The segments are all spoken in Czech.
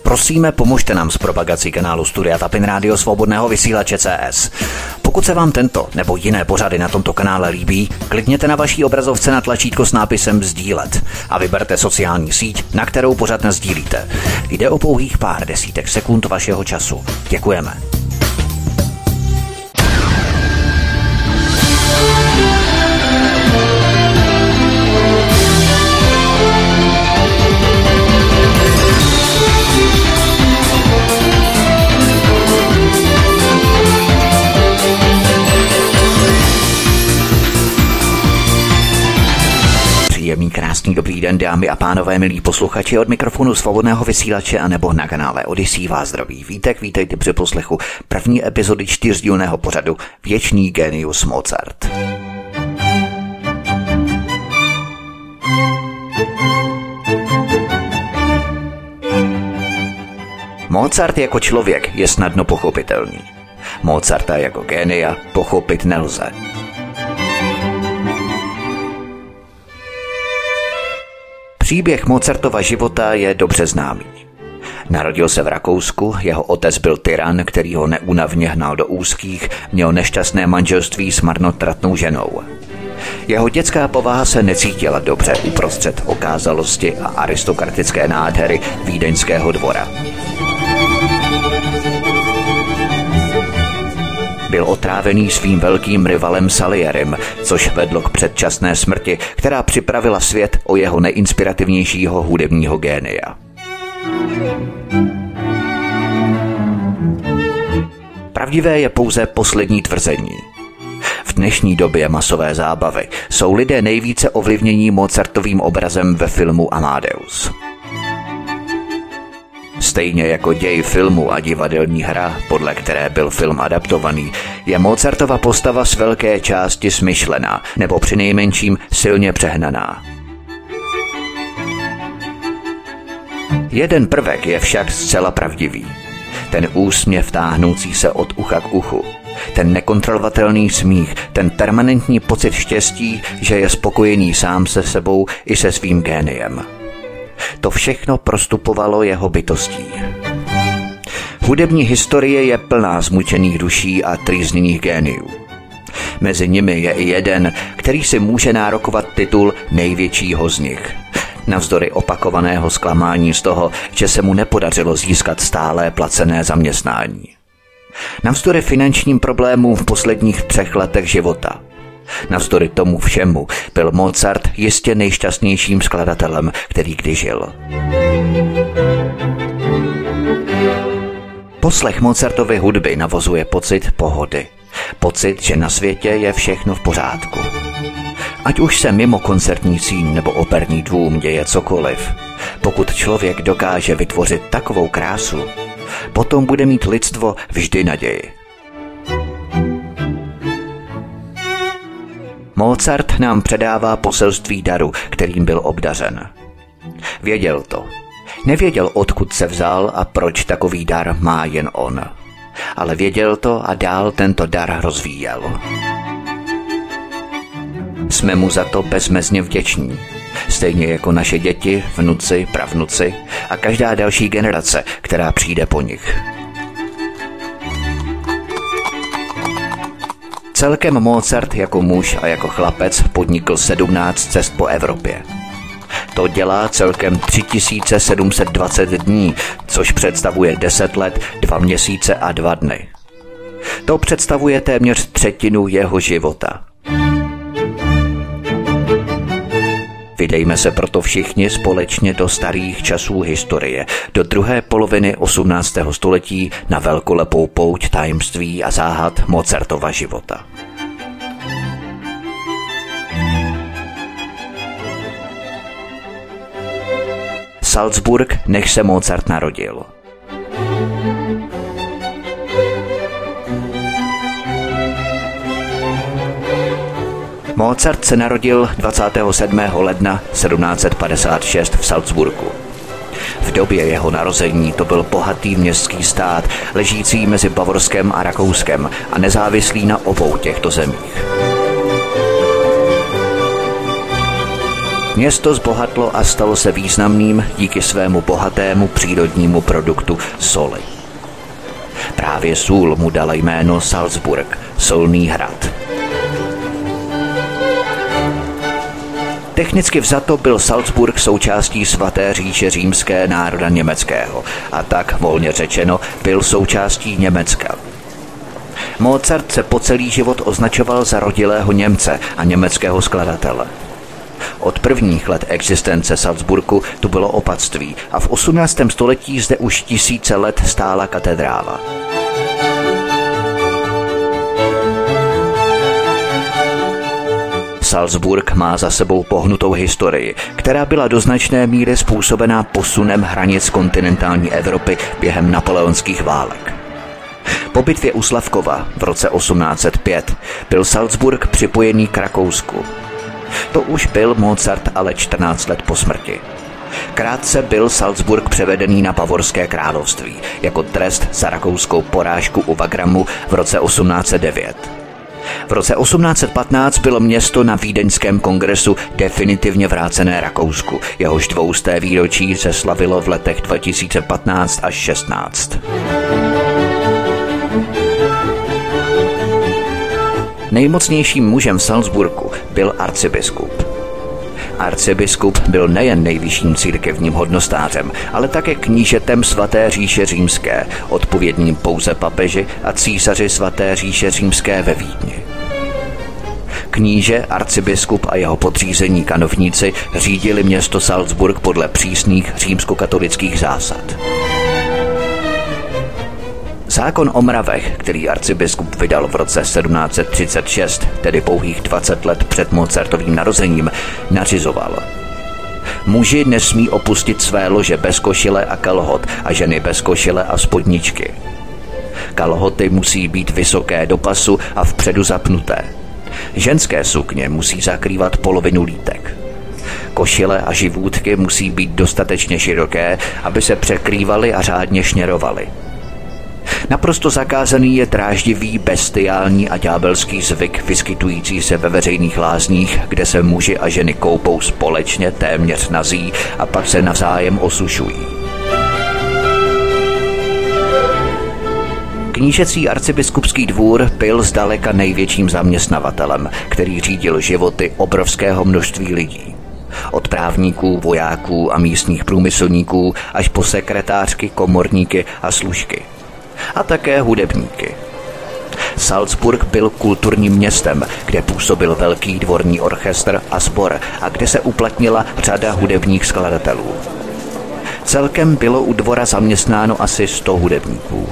Prosíme, pomožte nám s propagací kanálu Studia Tapin Rádio Svobodného vysílače CS. Pokud se vám tento nebo jiné pořady na tomto kanále líbí, klikněte na vaší obrazovce na tlačítko s nápisem sdílet a vyberte sociální síť, na kterou pořad nasdílíte. Jde o pouhých pár desítek sekund vašeho času. Děkujeme. Příjemný, krásný, dobrý den, dámy a pánové, milí posluchači, od mikrofonu Svobodného vysílače a nebo na kanále Odyssey vás zdraví Vítek. Vítejte při poslechu první epizody 4dílného pořadu Věčný génius Mozart. Mozart jako člověk je snadno pochopitelný. Mozarta jako génia pochopit nelze. Příběh Mozartova života je dobře známý. Narodil se v Rakousku, jeho otec byl tyran, který ho neúnavně hnal do úzkých, měl nešťastné manželství s marnotratnou ženou. Jeho dětská povaha se necítila dobře uprostřed okázalosti a aristokratické nádhery vídeňského dvora. Byl otrávený svým velkým rivalem Salierem, což vedlo k předčasné smrti, která připravila svět o jeho nejinspirativnějšího hudebního génia. Pravdivé je pouze poslední tvrzení. V dnešní době masové zábavy jsou lidé nejvíce ovlivnění Mozartovým obrazem ve filmu Amadeus. Stejně jako děj filmu a divadelní hra, podle které byl film adaptovaný, je Mozartova postava z velké části smyšlená, nebo přinejmenším silně přehnaná. Jeden prvek je však zcela pravdivý. Ten úsměv táhnoucí se od ucha k uchu, ten nekontrolovatelný smích, ten permanentní pocit štěstí, že je spokojený sám se sebou i se svým géniem. To všechno prostupovalo jeho bytostí. Hudební historie je plná zmučených duší a trýzněných géniů. Mezi nimi je i jeden, který si může nárokovat titul největšího z nich. Navzdory opakovaného zklamání z toho, že se mu nepodařilo získat stálé placené zaměstnání. Navzdory finančním problémům v posledních 3 letech života. Navzdory tomu všemu byl Mozart jistě nejšťastnějším skladatelem, který kdy žil. Poslech Mozartovy hudby navozuje pocit pohody. Pocit, že na světě je všechno v pořádku. Ať už se mimo koncertní síň nebo operní dům děje cokoliv, pokud člověk dokáže vytvořit takovou krásu, potom bude mít lidstvo vždy naději. Mozart nám předává poselství daru, kterým byl obdařen. Věděl to. Nevěděl, odkud se vzal a proč takový dar má jen on. Ale věděl to a dál tento dar rozvíjel. Jsme mu za to bezmezně vděční. Stejně jako naše děti, vnuci, pravnuci a každá další generace, která přijde po nich. Celkem Mozart jako muž a jako chlapec podnikl 17 cest po Evropě. To dělá celkem 3720 dní, což představuje 10 let, 2 měsíce a 2 dny. To představuje téměř 1/3 jeho života. Vydejme se proto všichni společně do starých časů historie, do druhé poloviny 18. století na velkolepou pouť tajemství a záhad Mozartova života. Salzburg, než se Mozart narodil. Mozart se narodil 27. ledna 1756 v Salzburgu. V době jeho narození to byl bohatý městský stát, ležící mezi Bavorskem a Rakouskem a nezávislý na obou těchto zemích. Město zbohatlo a stalo se významným díky svému bohatému přírodnímu produktu soli. Právě sůl mu dala jméno Salzburg, solný hrad. Technicky vzato byl Salzburg součástí Svaté říše římské národa německého a tak, volně řečeno, byl součástí Německa. Mozart se po celý život označoval za rodilého Němce a německého skladatele. Od prvních let existence Salzburgu tu bylo opatství a v 18. století zde už tisíce let stála katedrála. Salzburg má za sebou pohnutou historii, která byla do značné míry způsobená posunem hranic kontinentální Evropy během napoleonských válek. Po bitvě u Slavkova v roce 1805 byl Salzburg připojený k Rakousku. To už byl Mozart ale 14 let po smrti. Krátce byl Salzburg převedený na Bavorské království jako trest za rakouskou porážku u Wagramu v roce 1809. V roce 1815 bylo město na Vídeňském kongresu definitivně vrácené Rakousku, jehož 200. výročí se slavilo v letech 2015 až 16. Nejmocnějším mužem v Salzburgu byl arcibiskup. Arcibiskup byl nejen nejvyšším církevním hodnostářem, ale také knížetem Svaté říše římské, odpovědným pouze papeži a císaři Svaté říše římské ve Vídni. Kníže, arcibiskup a jeho podřízení kanovníci řídili město Salzburg podle přísných římskokatolických zásad. Zákon o mravech, který arcibiskup vydal v roce 1736, tedy pouhých 20 let před Mozartovým narozením, nařizoval: muži nesmí opustit své lože bez košile a kalhot a ženy bez košile a spodničky. Kalhoty musí být vysoké do pasu a vpředu zapnuté. Ženské sukně musí zakrývat polovinu lítek. Košile a živůtky musí být dostatečně široké, aby se překrývaly a řádně šněrovaly. Naprosto zakázaný je dráždivý, bestiální a ďábelský zvyk vyskytující se ve veřejných lázních, kde se muži a ženy koupou společně téměř nazí a pak se navzájem osušují. Knížecí arcibiskupský dvůr byl zdaleka největším zaměstnavatelem, který řídil životy obrovského množství lidí. Od právníků, vojáků a místních průmyslníků až po sekretářky, komorníky a služky. A také hudebníky. Salzburg byl kulturním městem, kde působil velký dvorní orchestr a sbor a kde se uplatnila řada hudebních skladatelů. Celkem bylo u dvora zaměstnáno asi 100 hudebníků.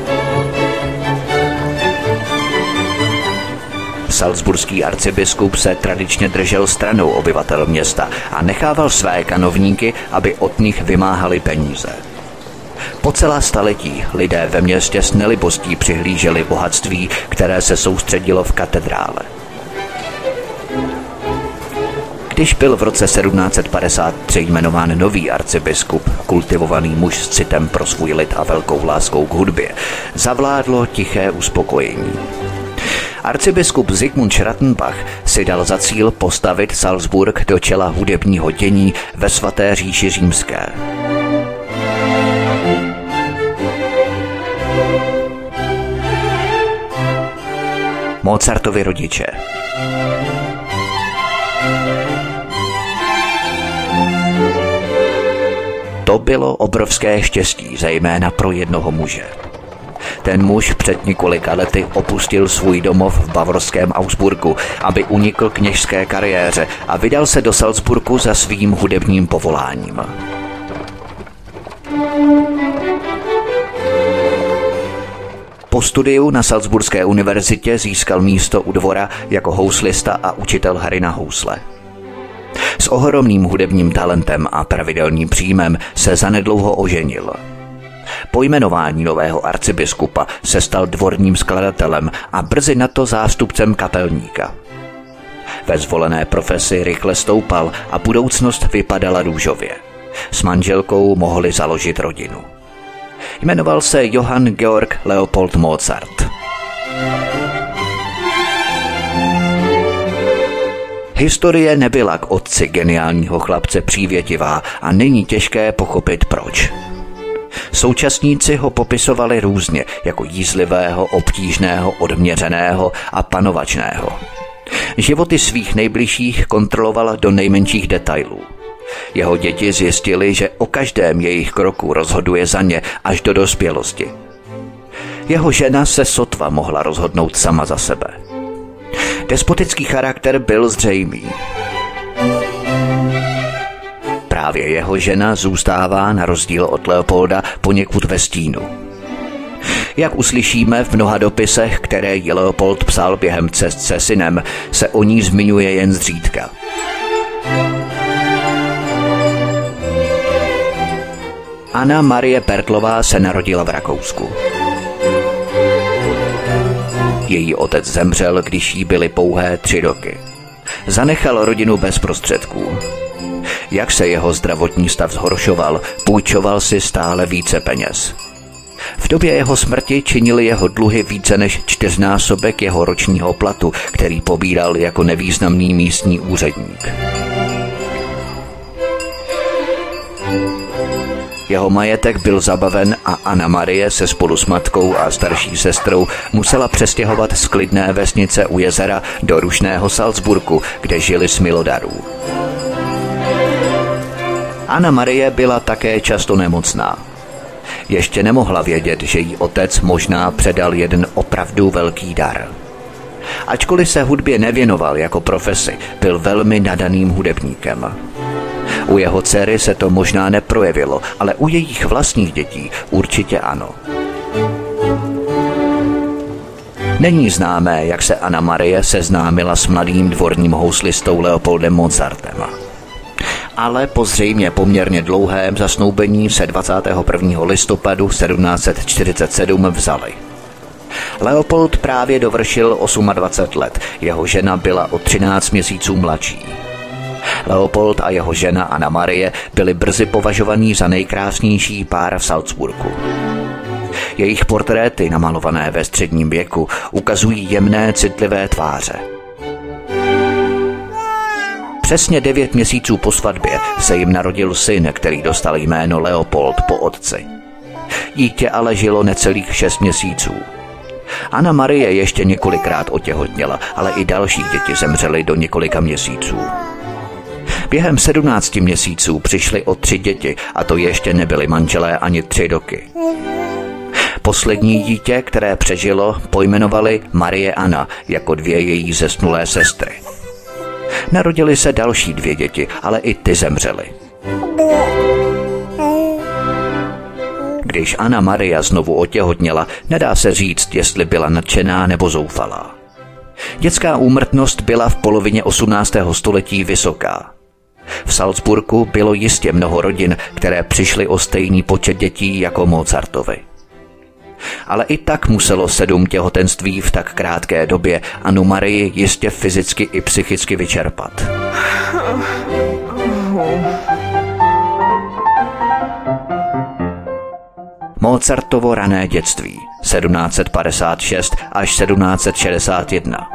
Salzburský arcibiskup se tradičně držel stranou obyvatel města a nechával své kanovníky, aby od nich vymáhali peníze. Po celá staletí lidé ve městě s nelibostí přihlíželi bohatství, které se soustředilo v katedrále. Když byl v roce 1753 jmenován nový arcibiskup, kultivovaný muž s citem pro svůj lid a velkou láskou k hudbě, zavládlo tiché uspokojení. Arcibiskup Zikmund Schrattenbach si dal za cíl postavit Salzburg do čela hudebního dění ve Svaté říši římské. Mozartovi rodiče. To bylo obrovské štěstí, zejména pro jednoho muže. Ten muž před několika lety opustil svůj domov v bavorském Augsburgu, aby unikl kněžské kariéře a vydal se do Salzburgu za svým hudebním povoláním. Po studiu na Salzburské univerzitě získal místo u dvora jako houslista a učitel hry na housle. S ohromným hudebním talentem a pravidelným příjmem se zanedlouho oženil. Po jmenování nového arcibiskupa se stal dvorním skladatelem a brzy na to zástupcem kapelníka. Ve zvolené profesi rychle stoupal a budoucnost vypadala růžově. S manželkou mohli založit rodinu. Jmenoval se Johann Georg Leopold Mozart. Historie nebyla k otci geniálního chlapce přívětivá a není těžké pochopit proč. Současníci ho popisovali různě, jako jízlivého, obtížného, odměřeného a panovačného. Životy svých nejbližších kontroloval do nejmenších detailů. Jeho děti zjistili, že o každém jejich kroku rozhoduje za ně až do dospělosti. Jeho žena se sotva mohla rozhodnout sama za sebe. Despotický charakter byl zřejmý. Právě jeho žena zůstává na rozdíl od Leopolda poněkud ve stínu. Jak uslyšíme v mnoha dopisech, které jí Leopold psal během cest se synem, se o ní zmiňuje jen zřídka. Anna Marie Pertlová se narodila v Rakousku. Její otec zemřel, když jí byly pouhé 3 roky. Zanechal rodinu bez prostředků. Jak se jeho zdravotní stav zhoršoval, půjčoval si stále více peněz. V době jeho smrti činily jeho dluhy více než 4násobek jeho ročního platu, který pobíral jako nevýznamný místní úředník. Jeho majetek byl zabaven a Anna Marie se spolu s matkou a starší sestrou musela přestěhovat z klidné vesnice u jezera do rušného Salzburgu, kde žili z milodarů. Anna Marie byla také často nemocná. Ještě nemohla vědět, že jí otec možná předal jeden opravdu velký dar. Ačkoliv se hudbě nevěnoval jako profesi, byl velmi nadaným hudebníkem. U jeho dcery se to možná neprojevilo, ale u jejich vlastních dětí určitě ano. Není známé, jak se Anna Marie seznámila s mladým dvorním houslistou Leopoldem Mozartem. Ale po zřejmě poměrně dlouhém zasnoubení se 21. listopadu 1747 vzali. Leopold právě dovršil 28 let, jeho žena byla o 13 měsíců mladší. Leopold a jeho žena Anna Marie byli brzy považovaní za nejkrásnější pár v Salzburgu. Jejich portréty, namalované ve středním věku, ukazují jemné, citlivé tváře. Přesně 9 měsíců po svatbě se jim narodil syn, který dostal jméno Leopold po otci. Dítě ale žilo necelých 6 měsíců. Anna Marie ještě několikrát otěhotněla, ale i další děti zemřely do několika měsíců. Během 17 měsíců přišly o 3 děti a to ještě nebyly manželé ani 3 roky. Poslední dítě, které přežilo, pojmenovali Marie Anna jako 2 její zesnulé sestry. Narodily se další 2 děti, ale i ty zemřely. Když Anna Maria znovu otěhotněla, nedá se říct, jestli byla nadšená nebo zoufalá. Dětská úmrtnost byla v polovině 18. století vysoká. V Salzburgu bylo jistě mnoho rodin, které přišly o stejný počet dětí jako Mozartovi. Ale i tak muselo 7 těhotenství v tak krátké době Annu Marii jistě fyzicky i psychicky vyčerpat. Mozartovo rané dětství 1756 až 1761.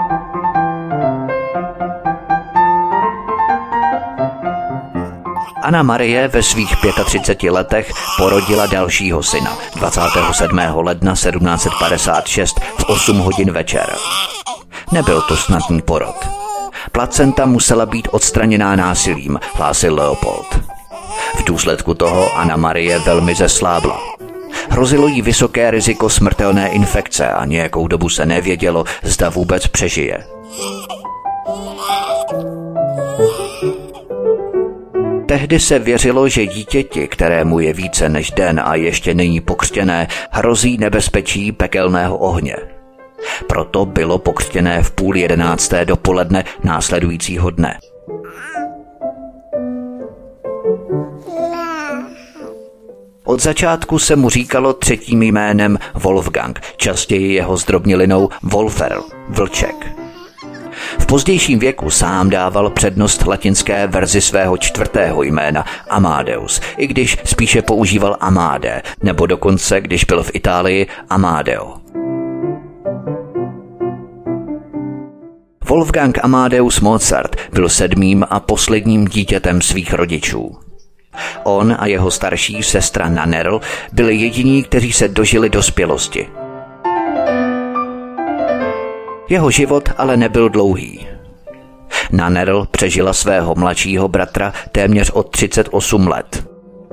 Anna Marie ve svých 35 letech porodila dalšího syna 27. ledna 1756 v 8 hodin večer. Nebyl to snadný porod. Placenta musela být odstraněná násilím, hlásil Leopold. V důsledku toho Anna Marie velmi zeslábla. Hrozilo jí vysoké riziko smrtelné infekce a nějakou dobu se nevědělo, zda vůbec přežije. Tehdy se věřilo, že dítěti, kterému je více než den a ještě není pokřtěné, hrozí nebezpečí pekelného ohně. Proto bylo pokřtěné v 10:30 dopoledne následujícího dne. Od začátku se mu říkalo třetím jménem Wolfgang, častěji jeho zdrobnělinou Wolfer, vlček. V pozdějším věku sám dával přednost latinské verzi svého 4. jména Amadeus, i když spíše používal Amade, nebo dokonce, když byl v Itálii, Amadeo. Wolfgang Amadeus Mozart byl 7. a posledním dítětem svých rodičů. On a jeho starší sestra Nannerl byli jediní, kteří se dožili dospělosti. Jeho život ale nebyl dlouhý. Nannerl přežila svého mladšího bratra téměř o 38 let.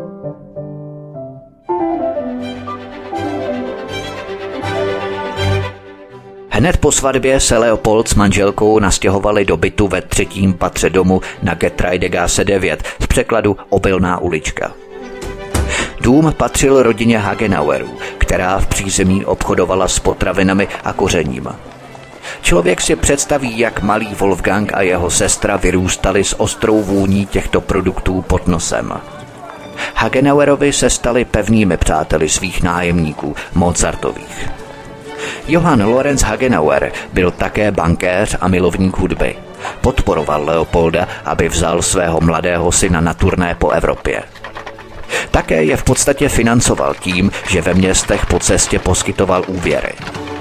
Hned po svatbě se Leopold s manželkou nastěhovali do bytu ve 3. patře domu na Getreidegasse 9, v překladu Obilná ulička. Dům patřil rodině Hagenauerů, která v přízemí obchodovala s potravinami a kořením. Člověk si představí, jak malý Wolfgang a jeho sestra vyrůstali s ostrou vůní těchto produktů pod nosem. Hagenauerovi se stali pevnými přáteli svých nájemníků, Mozartových. Johann Lorenz Hagenauer byl také bankéř a milovník hudby. Podporoval Leopolda, aby vzal svého mladého syna na turné po Evropě. Také je v podstatě financoval tím, že ve městech po cestě poskytoval úvěry.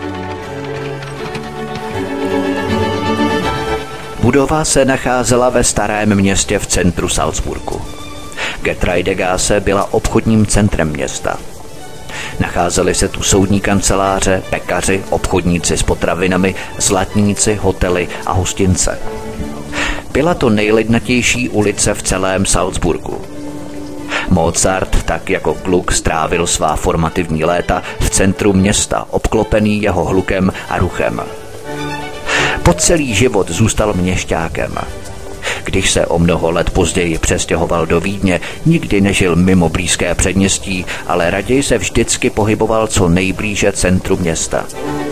Budova se nacházela ve starém městě v centru Salzburgu. Getreidegasse byla obchodním centrem města. Nacházely se tu soudní kanceláře, pekaři, obchodníci s potravinami, zlatníci, hotely a hostince. Byla to nejlidnatější ulice v celém Salzburgu. Mozart tak jako kluk strávil svá formativní léta v centru města, obklopený jeho hlukem a ruchem. Po celý život zůstal měšťákem. Když se o mnoho let později přestěhoval do Vídně, nikdy nežil mimo blízké předměstí, ale raději se vždycky pohyboval co nejblíže centru města.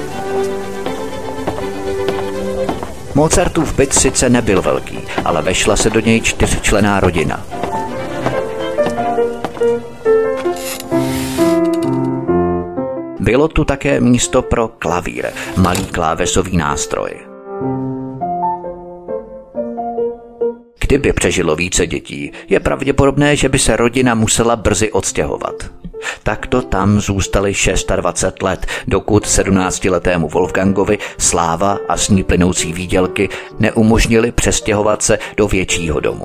Mozartův byt sice nebyl velký, ale vešla se do něj 4členná rodina. Bylo tu také místo pro klavír, malý klávesový nástroj. Kdyby přežilo více dětí, je pravděpodobné, že by se rodina musela brzy odstěhovat. Takto tam zůstali 26 let, dokud 17letému Wolfgangovi sláva a s ní plynoucí výdělky neumožnili přestěhovat se do většího domu.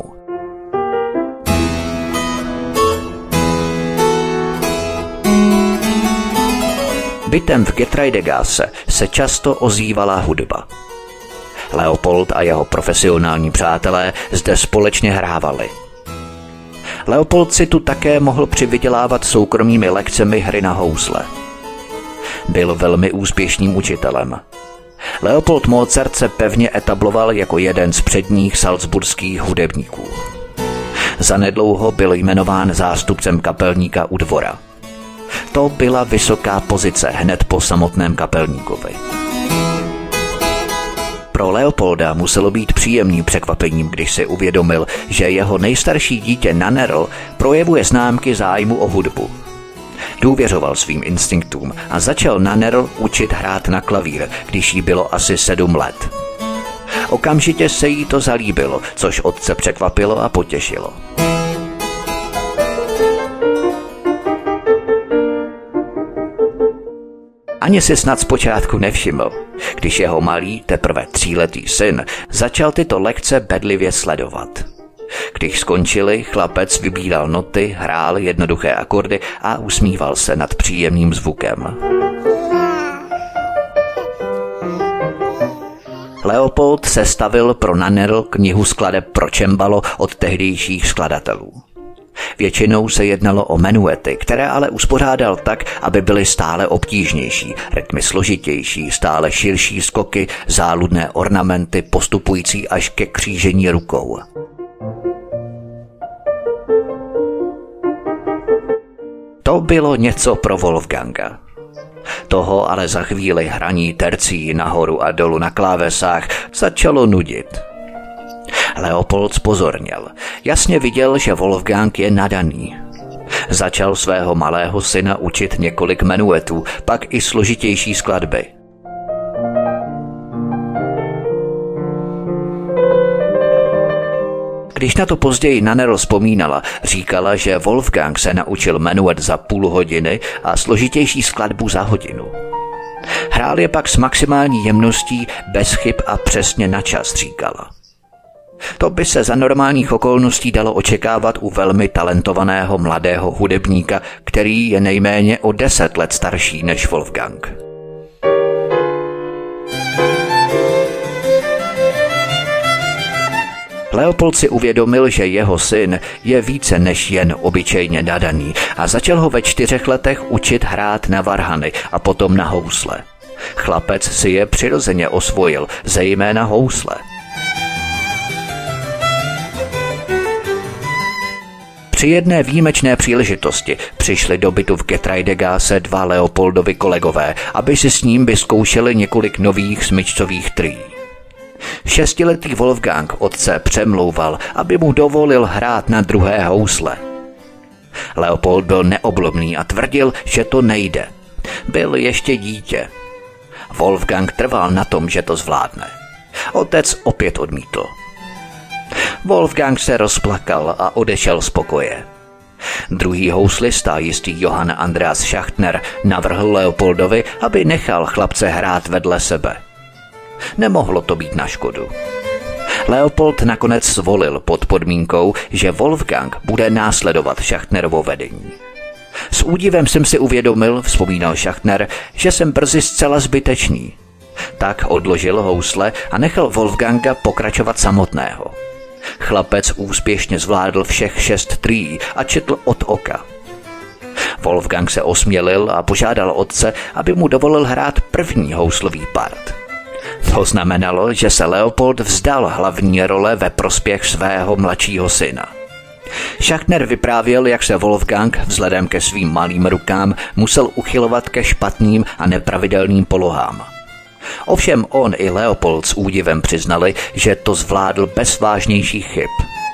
Bytem v Getreidegasse se často ozývala hudba. Leopold a jeho profesionální přátelé zde společně hrávali. Leopold si tu také mohl přivydělávat soukromými lekcemi hry na housle. Byl velmi úspěšným učitelem. Leopold Mozart se pevně etabloval jako jeden z předních salzburských hudebníků. Zanedlouho byl jmenován zástupcem kapelníka u dvora. To byla vysoká pozice hned po samotném kapelníkovi. Pro Leopolda muselo být příjemným překvapením, když si uvědomil, že jeho nejstarší dítě Nannerl projevuje známky zájmu o hudbu. Důvěřoval svým instinktům a začal Nannerl učit hrát na klavír, když jí bylo asi 7 let. Okamžitě se jí to zalíbilo, což otce překvapilo a potěšilo. Ani si snad zpočátku nevšiml, když jeho malý, teprve 3letý syn začal tyto lekce bedlivě sledovat. Když skončili, chlapec vybíral noty, hrál jednoduché akordy a usmíval se nad příjemným zvukem. Leopold sestavil pro Nannerl knihu skladeb pro cembalo od tehdejších skladatelů. Většinou se jednalo o menuety, které ale uspořádal tak, aby byly stále obtížnější, rytmy složitější, stále širší skoky, záludné ornamenty postupující až ke křížení rukou. To bylo něco pro Wolfganga. Toho ale za chvíli hraní tercí nahoru a dolů na klávesách začalo nudit. Leopold zpozorněl. Jasně viděl, že Wolfgang je nadaný. Začal svého malého syna učit několik menuetů, pak i složitější skladby. Když na to později Nannerl vzpomínala, říkala, že Wolfgang se naučil menuet za půl hodiny a složitější skladbu za hodinu. Hrál je pak s maximální jemností, bez chyb a přesně na čas, říkala. To by se za normálních okolností dalo očekávat u velmi talentovaného mladého hudebníka, který je nejméně o 10 let starší než Wolfgang. Leopold si uvědomil, že jeho syn je více než jen obyčejně nadaný a začal ho ve 4 letech učit hrát na varhany a potom na housle. Chlapec si je přirozeně osvojil, zejména housle. Při jedné výjimečné příležitosti přišli do bytu v Getreidegasse 2 Leopoldovi kolegové, aby si s ním vyzkoušeli několik nových smyčcových trií. 6letý Wolfgang otce přemlouval, aby mu dovolil hrát na druhé housle. Leopold byl neoblomný a tvrdil, že to nejde. Byl ještě dítě. Wolfgang trval na tom, že to zvládne. Otec opět odmítl. Wolfgang se rozplakal a odešel z pokoje. Druhý houslista, jistý Johann Andreas Schachtner, navrhl Leopoldovi, aby nechal chlapce hrát vedle sebe. Nemohlo to být na škodu. Leopold nakonec zvolil pod podmínkou, že Wolfgang bude následovat Schachtnerovo vedení. S údivem jsem si uvědomil, vzpomínal Schachtner, že jsem brzy zcela zbytečný. Tak odložil housle a nechal Wolfganga pokračovat samotného. Chlapec úspěšně zvládl všech 6 trií a četl od oka. Wolfgang se osmělil a požádal otce, aby mu dovolil hrát první houslový part. To znamenalo, že se Leopold vzdal hlavní role ve prospěch svého mladšího syna. Schachtner vyprávěl, jak se Wolfgang vzhledem ke svým malým rukám musel uchylovat ke špatným a nepravidelným polohám. Ovšem on i Leopold s údivem přiznali, že to zvládl bez vážnějších chyb.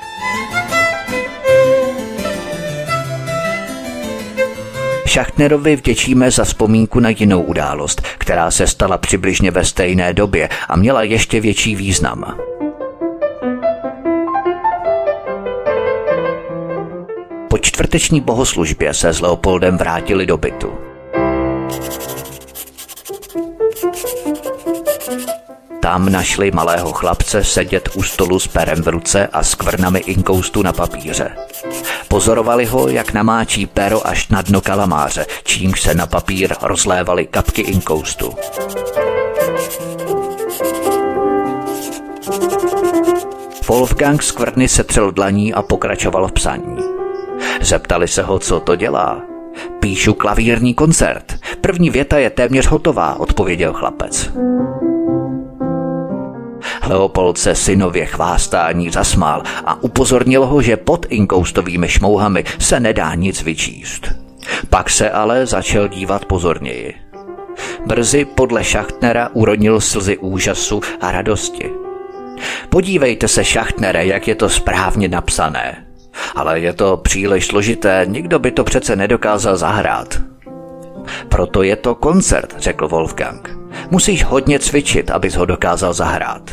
Schachtnerovi vděčíme za vzpomínku na jinou událost, která se stala přibližně ve stejné době a měla ještě větší význam. Po čtvrteční bohoslužbě se s Leopoldem vrátili do bytu. Tam našli malého chlapce sedět u stolu s perem v ruce a skvrnami inkoustu na papíře. Pozorovali ho, jak namáčí pero až na dno kalamáře, čímž se na papír rozlévaly kapky inkoustu. Wolfgang skvrny setřel dlaní a pokračoval v psaní. Zeptali se ho, co to dělá. Píšu klavírní koncert. První věta je téměř hotová, odpověděl chlapec. Leopold se synově chvástání zasmál a upozornil ho, že pod inkoustovými šmouhami se nedá nic vyčíst. Pak se ale začal dívat pozorněji. Brzy podle Schachtnera urodil slzy úžasu a radosti. Podívejte se, Schachtnere, jak je to správně napsané. Ale je to příliš složité, nikdo by to přece nedokázal zahrát. Proto je to koncert, řekl Wolfgang. Musíš hodně cvičit, abys ho dokázal zahrát.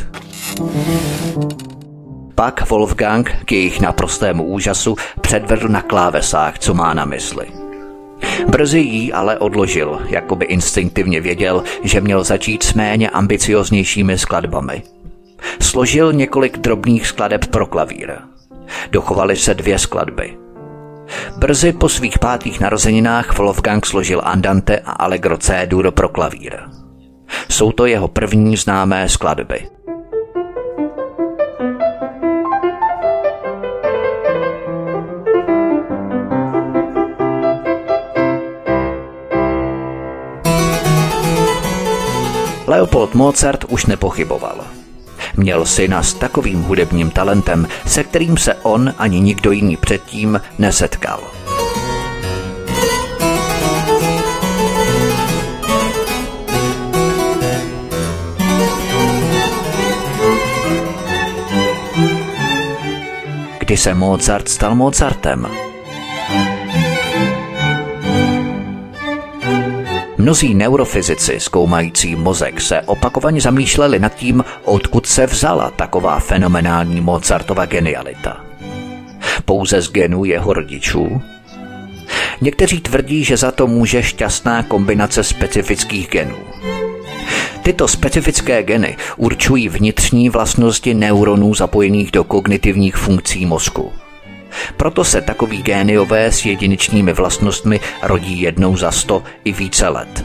Pak Wolfgang k jejich naprostému úžasu předvedl na klávesách, co má na mysli. Brzy jí ale odložil, jako by instinktivně věděl, že měl začít s méně ambicioznějšími skladbami. Složil několik drobných skladeb pro klavír. Dochovaly se 2 skladby. Brzy po svých 5. narozeninách Wolfgang složil andante a allegro C-dur pro klavír. Jsou to jeho první známé skladby. Leopold Mozart už nepochyboval. Měl syna s takovým hudebním talentem, se kterým se on ani nikdo jiný předtím nesetkal. Kdy se Mozart stal Mozartem? Mnozí neurofyzici zkoumající mozek se opakovaně zamýšleli nad tím, odkud se vzala taková fenomenální Mozartova genialita. Pouze z genů jeho rodičů? Někteří tvrdí, že za to může šťastná kombinace specifických genů. Tyto specifické geny určují vnitřní vlastnosti neuronů zapojených do kognitivních funkcí mozku. Proto se takoví géniové s jedinečnými vlastnostmi rodí jednou za 100 i více let.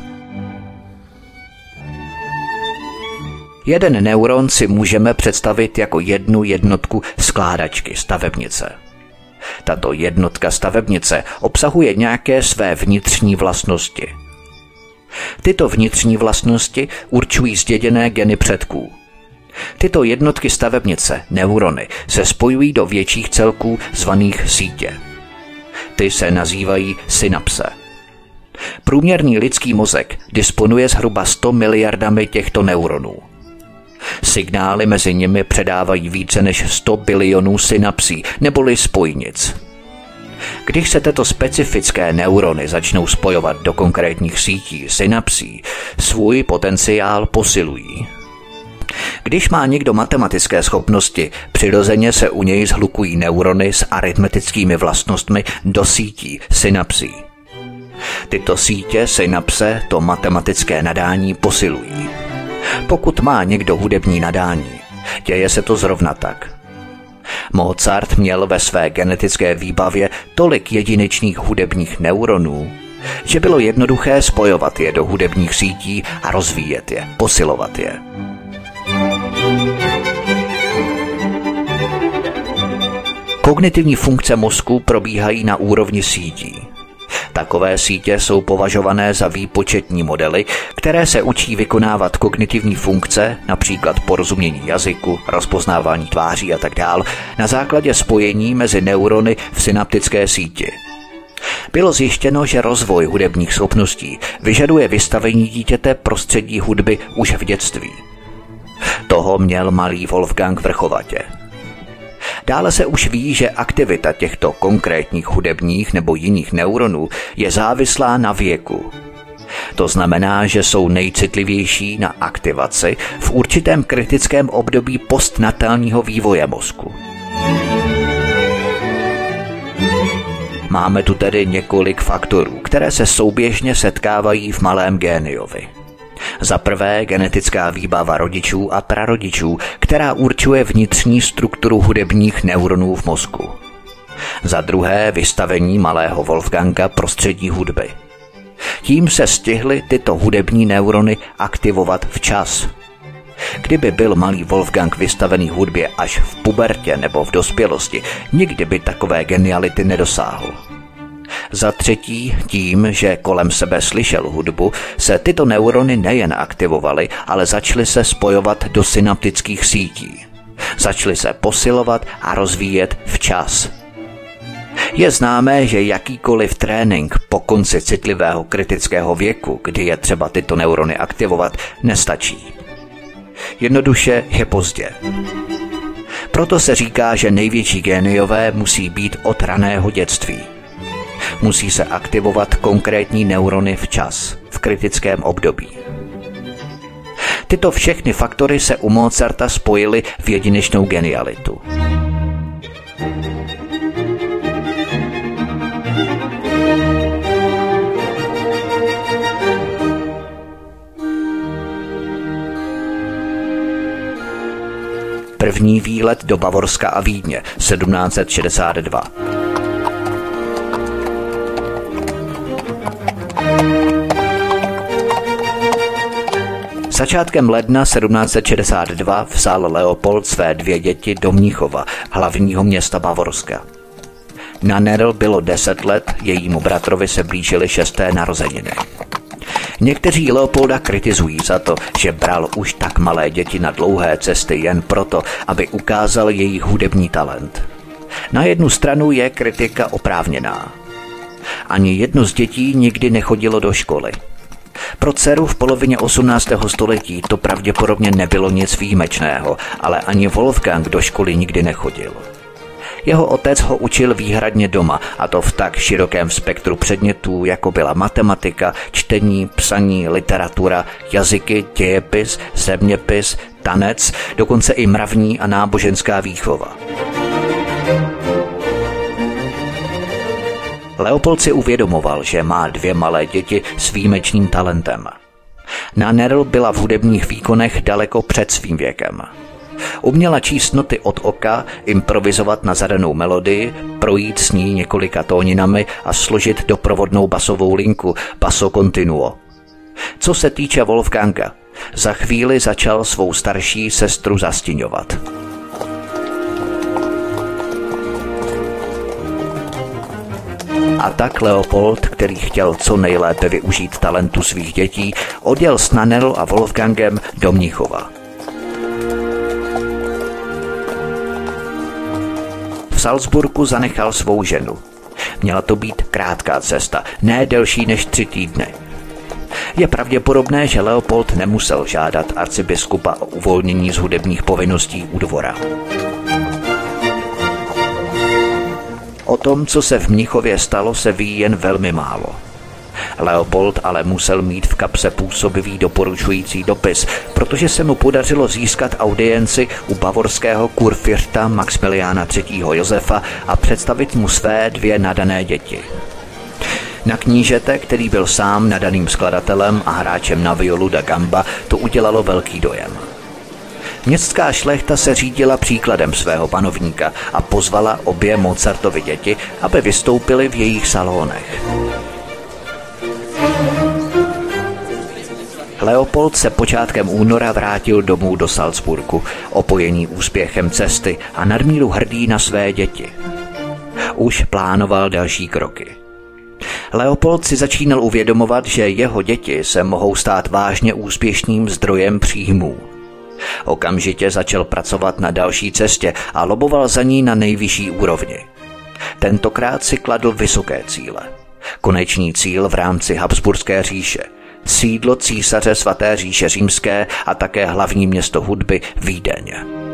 Jeden neuron si můžeme představit jako jednu jednotku skládačky stavebnice. Tato jednotka stavebnice obsahuje nějaké své vnitřní vlastnosti. Tyto vnitřní vlastnosti určují zděděné geny předků. Tyto jednotky stavebnice, neurony, se spojují do větších celků zvaných sítě. Ty se nazývají synapse. Průměrný lidský mozek disponuje zhruba 100 miliardami těchto neuronů. Signály mezi nimi předávají více než 100 bilionů synapsí neboli spojnic. Když se tyto specifické neurony začnou spojovat do konkrétních sítí synapsí, svůj potenciál posilují. Když má někdo matematické schopnosti, přirozeně se u něj shlukují neurony s aritmetickými vlastnostmi do sítí synapsí. Tyto sítě synapse to matematické nadání posilují. Pokud má někdo hudební nadání, děje se to zrovna tak. Mozart měl ve své genetické výbavě tolik jedinečných hudebních neuronů, že bylo jednoduché spojovat je do hudebních sítí a rozvíjet je, posilovat je. Kognitivní funkce mozku probíhají na úrovni sítí. Takové sítě jsou považované za výpočetní modely, které se učí vykonávat kognitivní funkce, například porozumění jazyku, rozpoznávání tváří a tak dál, na základě spojení mezi neurony v synaptické síti. Bylo zjištěno, že rozvoj hudebních schopností vyžaduje vystavení dítěte prostředí hudby už v dětství. Toho měl malý Wolfgang vrchovatě. Dále se už ví, že aktivita těchto konkrétních hudebních nebo jiných neuronů je závislá na věku. To znamená, že jsou nejcitlivější na aktivaci v určitém kritickém období postnatálního vývoje mozku. Máme tu tedy několik faktorů, které se souběžně setkávají v malém géniovi. Za prvé genetická výbava rodičů a prarodičů, která určuje vnitřní strukturu hudebních neuronů v mozku. Za druhé vystavení malého Wolfganga prostředí hudby. Tím se stihly tyto hudební neurony aktivovat včas. Kdyby byl malý Wolfgang vystavený hudbě až v pubertě nebo v dospělosti, nikdy by takové geniality nedosáhl. Za třetí, tím, že kolem sebe slyšel hudbu, se tyto neurony nejen aktivovaly, ale začaly se spojovat do synaptických sítí. Začaly se posilovat a rozvíjet včas. Je známé, že jakýkoliv trénink po konci citlivého kritického věku, kdy je třeba tyto neurony aktivovat, nestačí. Jednoduše je pozdě. Proto se říká, že největší géniové musí být od raného dětství. Musí se aktivovat konkrétní neurony včas, v kritickém období. Tyto všechny faktory se u Mozarta spojily v jedinečnou genialitu. První výlet do Bavorska a Vídně, 1762. Začátkem ledna 1762 vzal Leopold své 2 děti do Mnichova, hlavního města Bavorska. Na Nerl bylo 10 let, jejímu bratrovi se blížily 6. narozeniny. Někteří Leopolda kritizují za to, že bral už tak malé děti na dlouhé cesty jen proto, aby ukázal jejich hudební talent. Na jednu stranu je kritika oprávněná. Ani jedno z dětí nikdy nechodilo do školy. Pro dceru v polovině 18. století to pravděpodobně nebylo nic výjimečného, ale ani Wolfgang do školy nikdy nechodil. Jeho otec ho učil výhradně doma, a to v tak širokém spektru předmětů, jako byla matematika, čtení, psaní, literatura, jazyky, dějepis, zeměpis, tanec, dokonce i mravní a náboženská výchova. Leopold si uvědomoval, že má 2 malé děti s výjimečným talentem. Nannerl byla v hudebních výkonech daleko před svým věkem. Uměla číst noty od oka, improvizovat na zadanou melodii, projít s ní několika tóninami a složit doprovodnou basovou linku, basso continuo. Co se týče Wolfganga, za chvíli začal svou starší sestru zastěňovat. A tak Leopold, který chtěl co nejlépe využít talentu svých dětí, odjel s Nannerl a Wolfgangem do Mnichova. V Salzburgu zanechal svou ženu. Měla to být krátká cesta, ne delší než 3 týdny. Je pravděpodobné, že Leopold nemusel žádat arcibiskupa o uvolnění z hudebních povinností u dvora. O tom, co se v Mnichově stalo, se ví jen velmi málo. Leopold ale musel mít v kapse působivý doporučující dopis, protože se mu podařilo získat audienci u bavorského kurfiřta Maxmiliána III. Josefa a představit mu své 2 nadané děti. Na knížete, který byl sám nadaným skladatelem a hráčem na violu da gamba, to udělalo velký dojem. Městská šlechta se řídila příkladem svého panovníka a pozvala obě Mozartovy děti, aby vystoupily v jejich salonech. Leopold se počátkem února vrátil domů do Salzburgu, opojení úspěchem cesty a nadmíru hrdý na své děti. Už plánoval další kroky. Leopold si začínal uvědomovat, že jeho děti se mohou stát vážně úspěšným zdrojem příjmů. Okamžitě začal pracovat na další cestě a loboval za ní na nejvyšší úrovni. Tentokrát si kladl vysoké cíle. Konečný cíl v rámci Habsburské říše, sídlo císaře svaté říše římské a také hlavní město hudby Vídeň.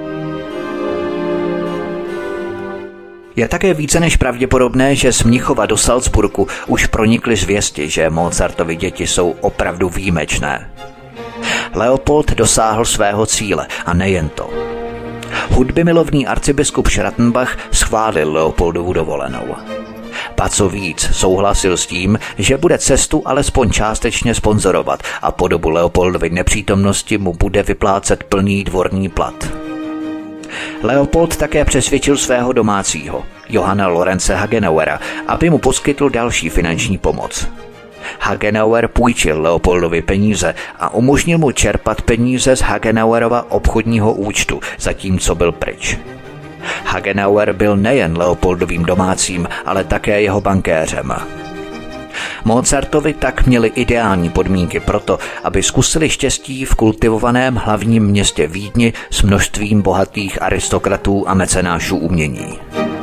Je také více než pravděpodobné, že z Mnichova do Salzburgu už pronikly zvěsti, že Mozartovy děti jsou opravdu výjimečné. Leopold dosáhl svého cíle a nejen to. Hudbymilovný arcibiskup Schrattenbach schválil Leopoldovu dovolenou. A co víc, souhlasil s tím, že bude cestu alespoň částečně sponzorovat a po dobu Leopoldovy nepřítomnosti mu bude vyplácet plný dvorní plat. Leopold také přesvědčil svého domácího, Johanna Lorence Hagenauera, aby mu poskytl další finanční pomoc. Hagenauer půjčil Leopoldovi peníze a umožnil mu čerpat peníze z Hagenauerova obchodního účtu, zatímco byl pryč. Hagenauer byl nejen Leopoldovým domácím, ale také jeho bankéřem. Mozartovi tak měli ideální podmínky pro to, aby zkusili štěstí v kultivovaném hlavním městě Vídni s množstvím bohatých aristokratů a mecenášů umění.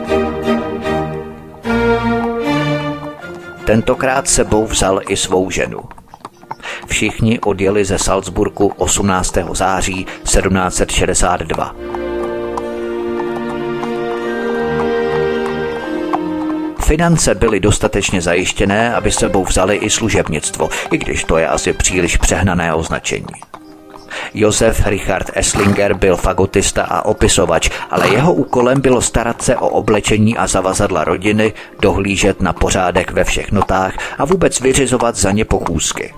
Tentokrát sebou vzal i svou ženu. Všichni odjeli ze Salzburgu 18. září 1762. Finance byly dostatečně zajištěné, aby sebou vzali i služebnictvo, i když to je asi příliš přehnané označení. Josef Richard Esslinger byl fagotista a opisovač, ale jeho úkolem bylo starat se o oblečení a zavazadla rodiny, dohlížet na pořádek ve všech notách a vůbec vyřizovat za ně pochůzky.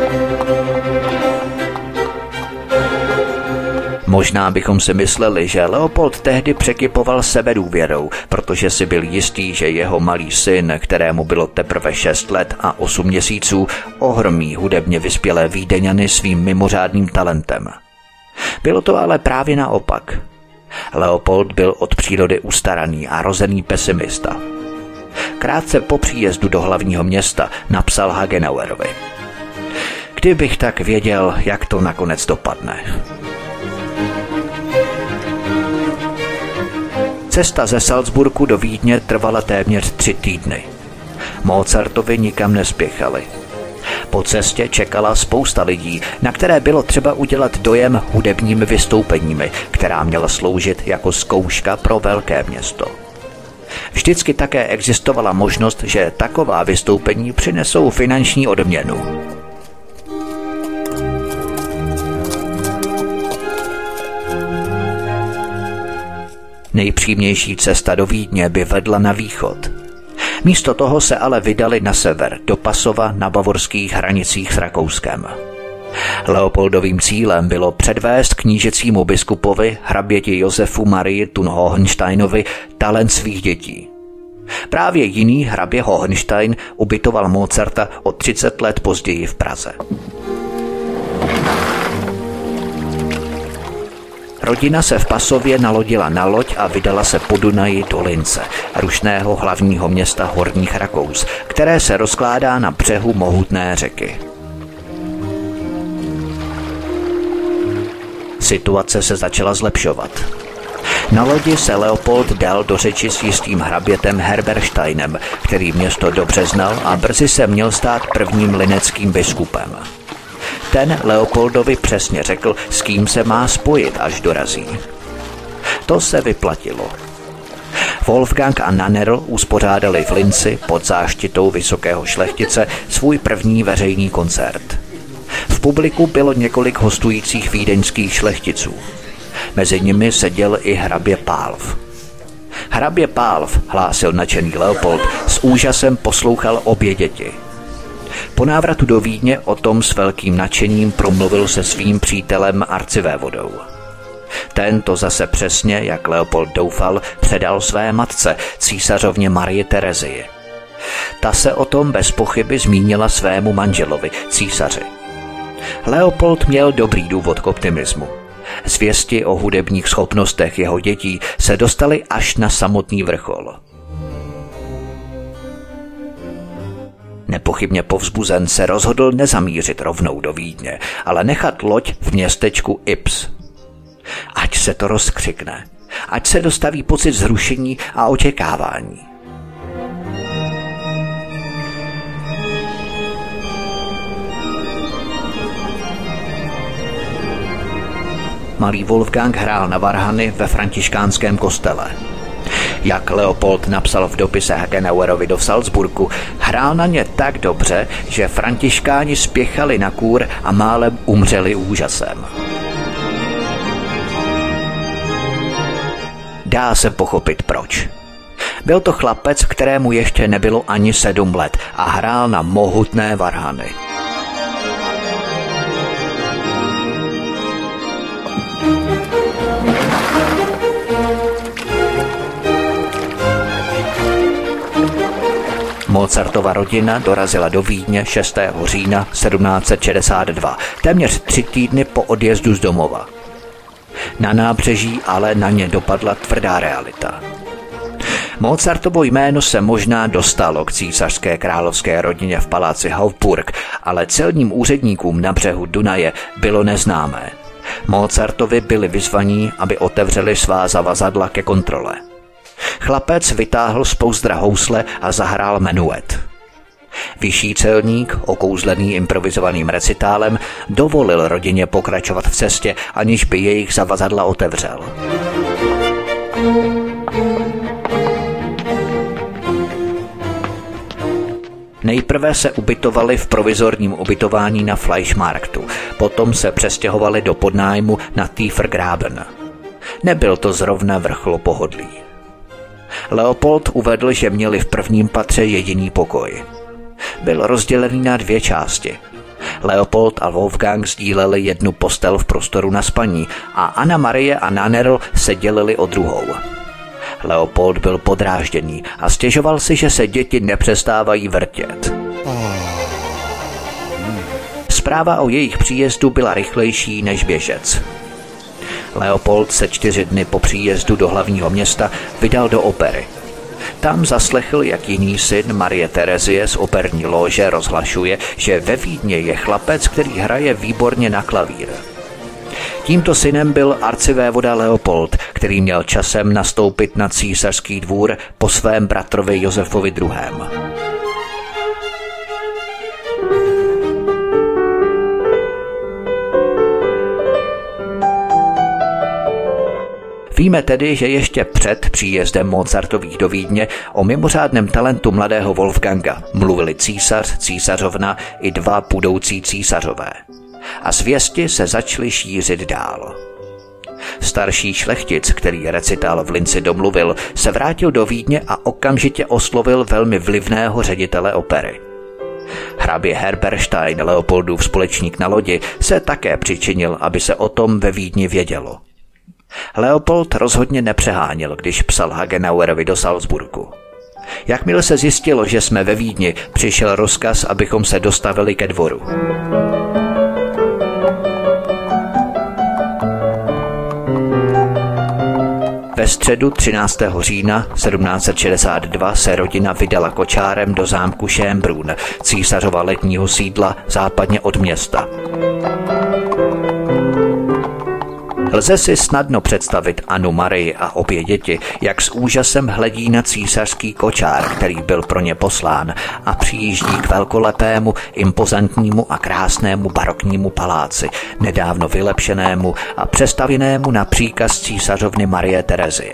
Možná bychom si mysleli, že Leopold tehdy překypoval sebedůvěrou, protože si byl jistý, že jeho malý syn, kterému bylo teprve 6 let a 8 měsíců, ohromí hudebně vyspělé Vídeňany svým mimořádným talentem. Bylo to ale právě naopak. Leopold byl od přírody ustaraný a rozený pesimista. Krátce po příjezdu do hlavního města napsal Hagenauerovi: "Kdybych tak věděl, jak to nakonec dopadne." Cesta ze Salzburgu do Vídně trvala téměř 3 týdny. Mozartovi nikam nespěchali. Po cestě čekala spousta lidí, na které bylo třeba udělat dojem hudebními vystoupeními, která měla sloužit jako zkouška pro velké město. Vždycky také existovala možnost, že taková vystoupení přinesou finanční odměnu. Nejpřímější cesta do Vídně by vedla na východ. Místo toho se ale vydali na sever, do Pasova na bavorských hranicích s Rakouskem. Leopoldovým cílem bylo předvést knížecímu biskupovi hraběti Josefu Marii Thun Hohensteinovi talent svých dětí. Právě jiný hrabě Hohenstein ubytoval Mozarta o 30 let později v Praze. Rodina se v Pasově nalodila na loď a vydala se po Dunaji do Lince, rušného hlavního města Horních Rakous, které se rozkládá na břehu mohutné řeky. Situace se začala zlepšovat. Na lodi se Leopold dal do řeči s jistým hrabětem Herbersteinem, který město dobře znal a brzy se měl stát prvním lineckým biskupem. Ten Leopoldovi přesně řekl, s kým se má spojit, až dorazí. To se vyplatilo. Wolfgang a Nannerl uspořádali v Linci pod záštitou vysokého šlechtice svůj první veřejný koncert. V publiku bylo několik hostujících vídeňských šlechticů. Mezi nimi seděl i hrabě Pálv. Hrabě Pálv, hlásil nadšený Leopold, s úžasem poslouchal obě děti. Po návratu do Vídně o tom s velkým nadšením promluvil se svým přítelem arcivévodou. Ten to zase přesně, jak Leopold doufal, předal své matce, císařovně Marii Terezii. Ta se o tom bez pochyby zmínila svému manželovi, císaři. Leopold měl dobrý důvod k optimismu. Zvěsti o hudebních schopnostech jeho dětí se dostaly až na samotný vrchol. Nepochybně povzbuzen se rozhodl nezamířit rovnou do Vídně, ale nechat loď v městečku Yps. Ať se to rozkřikne, ať se dostaví pocit zrušení a očekávání. Malý Wolfgang hrál na varhany ve františkánském kostele. Jak Leopold napsal v dopise Hagenauerovi do Salzburgu, hrál na ně tak dobře, že františkáni spěchali na kůr a málem umřeli úžasem. Dá se pochopit proč. Byl to chlapec, kterému ještě nebylo ani 7 let a hrál na mohutné varhany. Mozartova rodina dorazila do Vídně 6. října 1762, téměř 3 týdny po odjezdu z domova. Na nábřeží ale na ně dopadla tvrdá realita. Mozartovo jméno se možná dostalo k císařské královské rodině v paláci Hofburg, ale celním úředníkům na břehu Dunaje bylo neznámé. Mozartovi byli vyzvaní, aby otevřeli svá zavazadla ke kontrole. Chlapec vytáhl z pouzdra housle a zahrál menuet. Vyšší celník, okouzlený improvizovaným recitálem, dovolil rodině pokračovat v cestě, aniž by jejich zavazadla otevřel. Nejprve se ubytovali v provizorním ubytování na Fleischmarktu, potom se přestěhovali do podnájmu na Tiefergraben. Nebyl to zrovna vrchol pohodlí. Leopold uvedl, že měli v prvním patře jediný pokoj. Byl rozdělený na 2 části. Leopold a Wolfgang sdíleli jednu postel v prostoru na spaní a Anna Marie a Nannerl se dělili o druhou. Leopold byl podrážděný a stěžoval si, že se děti nepřestávají vrtět. Zpráva o jejich příjezdu byla rychlejší než běžec. Leopold se 4 dny po příjezdu do hlavního města vydal do opery. Tam zaslechl, jak jiný syn Marie Terezie z operní lóže rozhlašuje, že ve Vídni je chlapec, který hraje výborně na klavír. Tímto synem byl arcivévoda Leopold, který měl časem nastoupit na císařský dvůr po svém bratrovi Josefovi II. Víme tedy, že ještě před příjezdem Mozartových do Vídně o mimořádném talentu mladého Wolfganga mluvili císař, císařovna i 2 budoucí císařové. A zvěsti se začaly šířit dál. Starší šlechtic, který recital v Linci domluvil, se vrátil do Vídně a okamžitě oslovil velmi vlivného ředitele opery. Hrabě Herberstein, Leopoldův společník na lodi, se také přičinil, aby se o tom ve Vídni vědělo. Leopold rozhodně nepřeháněl, když psal Hagenauerovi do Salzburgu. Jakmile se zjistilo, že jsme ve Vídni, přišel rozkaz, abychom se dostavili ke dvoru. Ve středu 13. října 1762 se rodina vydala kočárem do zámku Schönbrunn, císařova letního sídla západně od města. Lze si snadno představit Annu Marii a obě děti, jak s úžasem hledí na císařský kočár, který byl pro ně poslán, a přijíždí k velkolepému, impozantnímu a krásnému baroknímu paláci, nedávno vylepšenému a přestavěnému na příkaz císařovny Marie Terezie.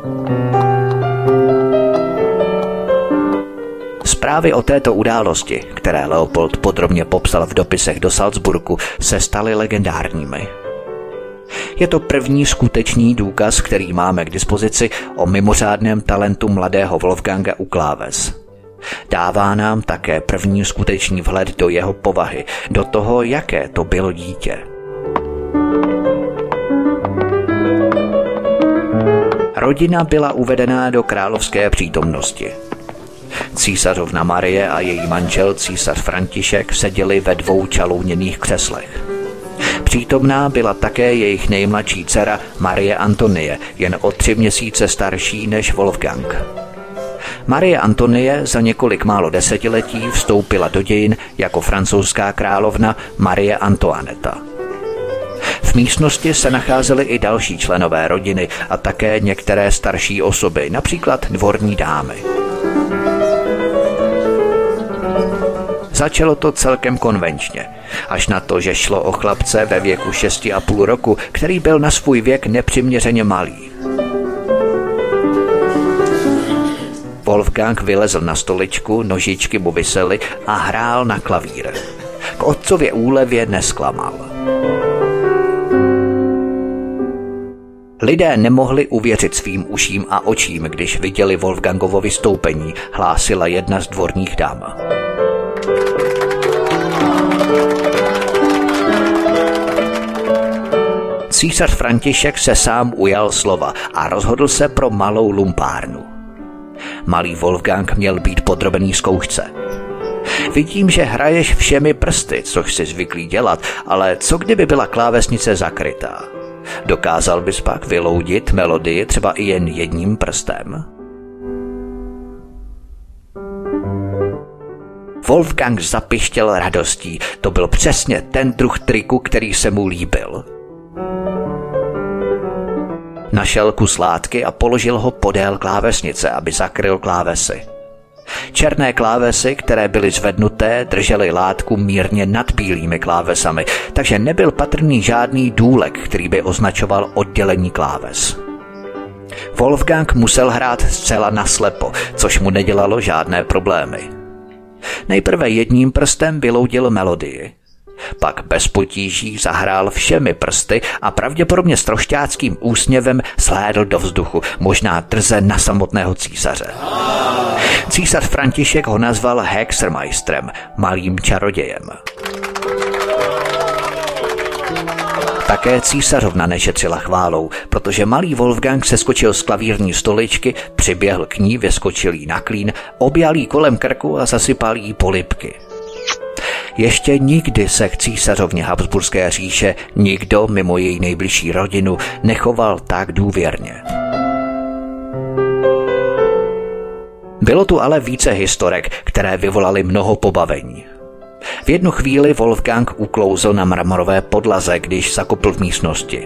Zprávy o této události, které Leopold podrobně popsal v dopisech do Salzburgu, se staly legendárními. Je to první skutečný důkaz, který máme k dispozici o mimořádném talentu mladého Wolfganga u kláves. Dává nám také první skutečný vhled do jeho povahy, do toho, jaké to bylo dítě. Rodina byla uvedená do královské přítomnosti. Císařovna Marie a její manžel císař František seděli ve dvou čalouněných křeslech. Přítomná byla také jejich nejmladší dcera Marie Antonie, jen o 3 měsíce starší než Wolfgang. Marie Antonie za několik málo desetiletí vstoupila do dějin jako francouzská královna Marie Antoinetta. V místnosti se nacházely i další členové rodiny a také některé starší osoby, například dvorní dámy. Začalo to celkem konvenčně, až na to, že šlo o chlapce ve věku 6,5 roku, který byl na svůj věk nepřiměřeně malý. Wolfgang vylezl na stoličku, nožičky mu visely a hrál na klavír. K otcově úlevě nesklamal. Lidé nemohli uvěřit svým uším a očím, když viděli Wolfgangovo vystoupení, hlásila jedna z dvorních dam. Císař František se sám ujal slova a rozhodl se pro malou lumpárnu. Malý Wolfgang měl být podrobený zkoušce. Vidím, že hraješ všemi prsty, což jsi zvyklý dělat, ale co kdyby byla klávesnice zakrytá? Dokázal bys pak vyloudit melodii třeba i jen jedním prstem? Wolfgang zapištěl radostí. To byl přesně ten druh triku, který se mu líbil. Našel kus látky a položil ho podél klávesnice, aby zakryl klávesy. Černé klávesy, které byly zvednuté, držely látku mírně nad bílými klávesami, takže nebyl patrný žádný důlek, který by označoval oddělení kláves. Wolfgang musel hrát zcela naslepo, což mu nedělalo žádné problémy. Nejprve jedním prstem vyloudil melodii. Pak bez potíží zahrál všemi prsty a pravděpodobně s trošťáckým úsměvem shlédl do vzduchu, možná drze na samotného císaře. Císař František ho nazval Hexermeistrem, malým čarodějem. Také císařovna nešetřila chválou, protože malý Wolfgang seskočil z klavírní stoličky, přiběhl k ní, vyskočil jí na klín, objal jí kolem krku a zasypal jí polibky. Ještě nikdy se k císařovně Habsburské říše nikdo mimo její nejbližší rodinu nechoval tak důvěrně. Bylo tu ale více historek, které vyvolaly mnoho pobavení. V jednu chvíli Wolfgang uklouzl na mramorové podlaze, když zakopl v místnosti.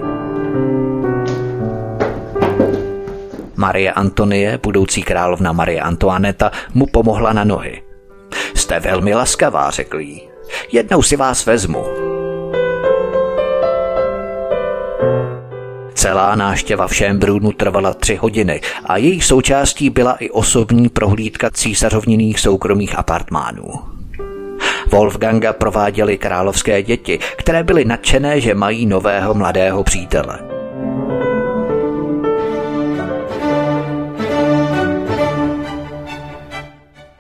Marie Antonie, budoucí královna Marie Antoinetta, mu pomohla na nohy. Jste velmi laskavá, řekl jí. Jednou si vás vezmu. Celá návštěva v Schönbrunnu trvala 3 hodiny a její součástí byla i osobní prohlídka císařovněných soukromých apartmánů. Wolfganga prováděly královské děti, které byly nadšené, že mají nového mladého přítele.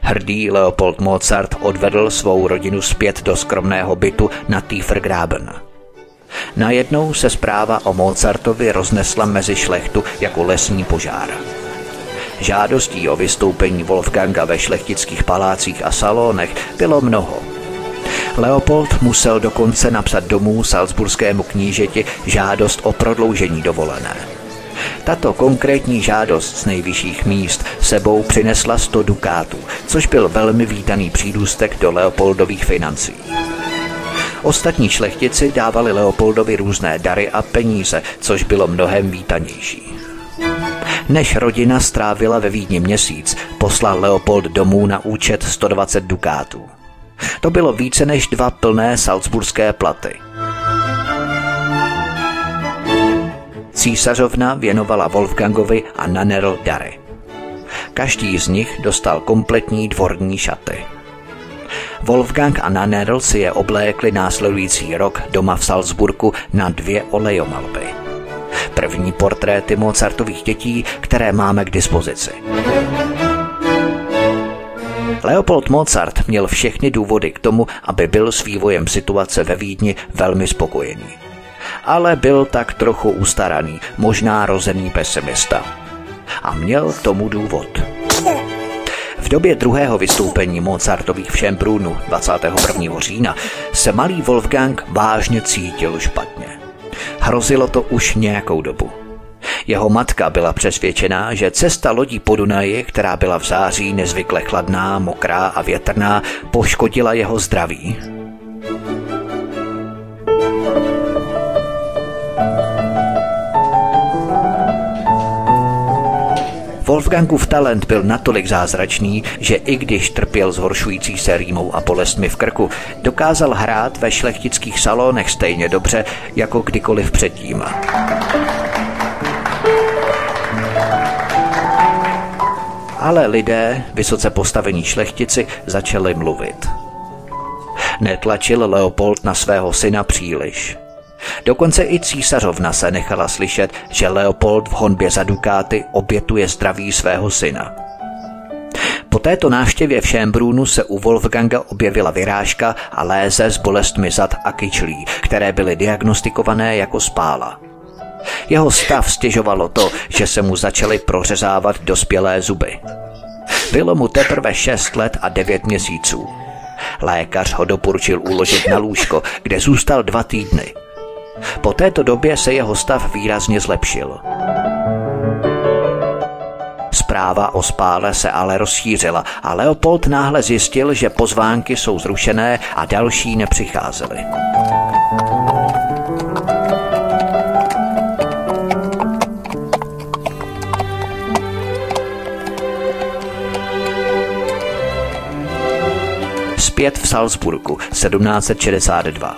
Hrdý Leopold Mozart odvedl svou rodinu zpět do skromného bytu na Tiefengraben. Najednou se zpráva o Mozartovi roznesla mezi šlechtu jako lesní požár. Žádostí o vystoupení Wolfganga ve šlechtických palácích a salonech bylo mnoho. Leopold musel dokonce napsat domů salzburskému knížeti žádost o prodloužení dovolené. Tato konkrétní žádost z nejvyšších míst sebou přinesla 100 dukátů, což byl velmi vítaný přírůstek do Leopoldových financí. Ostatní šlechtici dávali Leopoldovi různé dary a peníze, což bylo mnohem vítanější. Než rodina strávila ve Vídni měsíc, poslal Leopold domů na účet 120 dukátů. To bylo více než 2 plné salzburské platy. Císařovna věnovala Wolfgangovi a Nannerl dary. Každý z nich dostal kompletní dvorní šaty. Wolfgang a Nannerl si je oblékli následující rok doma v Salzburgu na 2 olejomalby. První portréty Mozartových dětí, které máme k dispozici. Leopold Mozart měl všechny důvody k tomu, aby byl s vývojem situace ve Vídni velmi spokojený. Ale byl tak trochu ustaraný, možná rozený pesimista. A měl tomu důvod. V době druhého vystoupení Mozartových v Schönbrunnu 21. října se malý Wolfgang vážně cítil špatně. Hrozilo to už nějakou dobu. Jeho matka byla přesvědčená, že cesta lodí po Dunaji, která byla v září nezvykle chladná, mokrá a větrná, poškodila jeho zdraví. Wolfgangův talent byl natolik zázračný, že i když trpěl zhoršující se rýmou a bolestmi v krku, dokázal hrát ve šlechtických salonech stejně dobře jako kdykoliv předtím. Ale lidé, vysoce postavení šlechtici, začali mluvit. Netlačil Leopold na svého syna příliš. Dokonce i císařovna se nechala slyšet, že Leopold v honbě za dukáty obětuje zdraví svého syna. Po této návštěvě v Schönbrunnu se u Wolfganga objevila vyrážka a léze s bolestmi zad a kyčlí, které byly diagnostikované jako spála. Jeho stav stěžovalo to, že se mu začaly prořezávat dospělé zuby. Bylo mu teprve 6 let a 9 měsíců. Lékař ho doporučil uložit na lůžko, kde zůstal 2 týdny. Po této době se jeho stav výrazně zlepšil. Zpráva o spále se ale rozšířila a Leopold náhle zjistil, že pozvánky jsou zrušené a další nepřicházely. Zpět v Salzburgu 1762.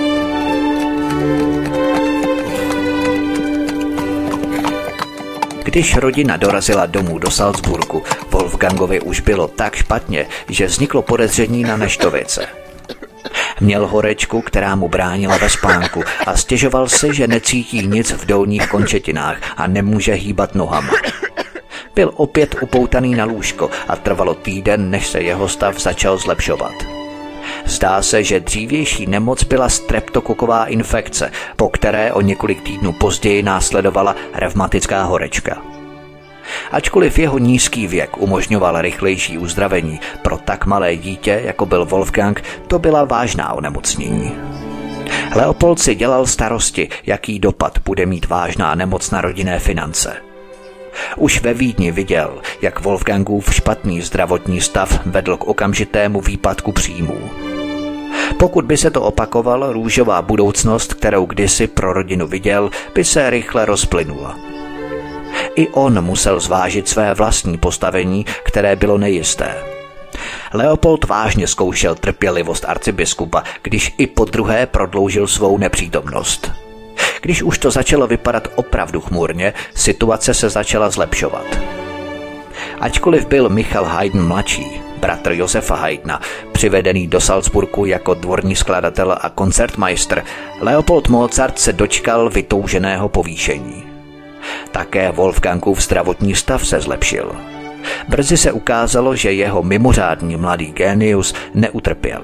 Když rodina dorazila domů do Salzburgu, Wolfgangovi už bylo tak špatně, že vzniklo podezření na neštovice. Měl horečku, která mu bránila ve spánku a stěžoval si, že necítí nic v dolních končetinách a nemůže hýbat nohama. Byl opět upoutaný na lůžko a trvalo týden, než se jeho stav začal zlepšovat. Zdá se, že dřívější nemoc byla streptokoková infekce, po které o několik týdnů později následovala revmatická horečka. Ačkoliv jeho nízký věk umožňoval rychlejší uzdravení, pro tak malé dítě, jako byl Wolfgang, to byla vážná onemocnění. Leopold si dělal starosti, jaký dopad bude mít vážná nemoc na rodinné finance. Už ve Vídni viděl, jak Wolfgangův špatný zdravotní stav vedl k okamžitému výpadku příjmů. Pokud by se to opakovalo, růžová budoucnost, kterou kdysi pro rodinu viděl, by se rychle rozplynula. I on musel zvážit své vlastní postavení, které bylo nejisté. Leopold vážně zkoušel trpělivost arcibiskupa, když i podruhé prodloužil svou nepřítomnost. Když už to začalo vypadat opravdu chmurně, situace se začala zlepšovat. Ačkoliv byl Michal Haydn mladší, bratr Josefa Haydna, přivedený do Salzburgu jako dvorní skladatel a koncertmeister, Leopold Mozart se dočkal vytouženého povýšení. Také Wolfgangův zdravotní stav se zlepšil. Brzy se ukázalo, že jeho mimořádný mladý génius neutrpěl.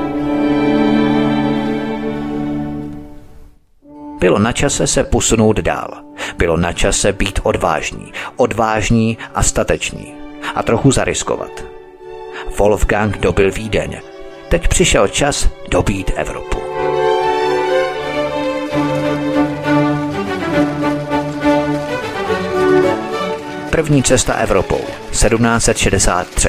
Bylo na čase se posunout dál. Bylo na čase být odvážní a statečný a trochu zariskovat. Wolfgang dobyl Vídeň. Teď přišel čas dobít Evropu. První cesta Evropou, 1763.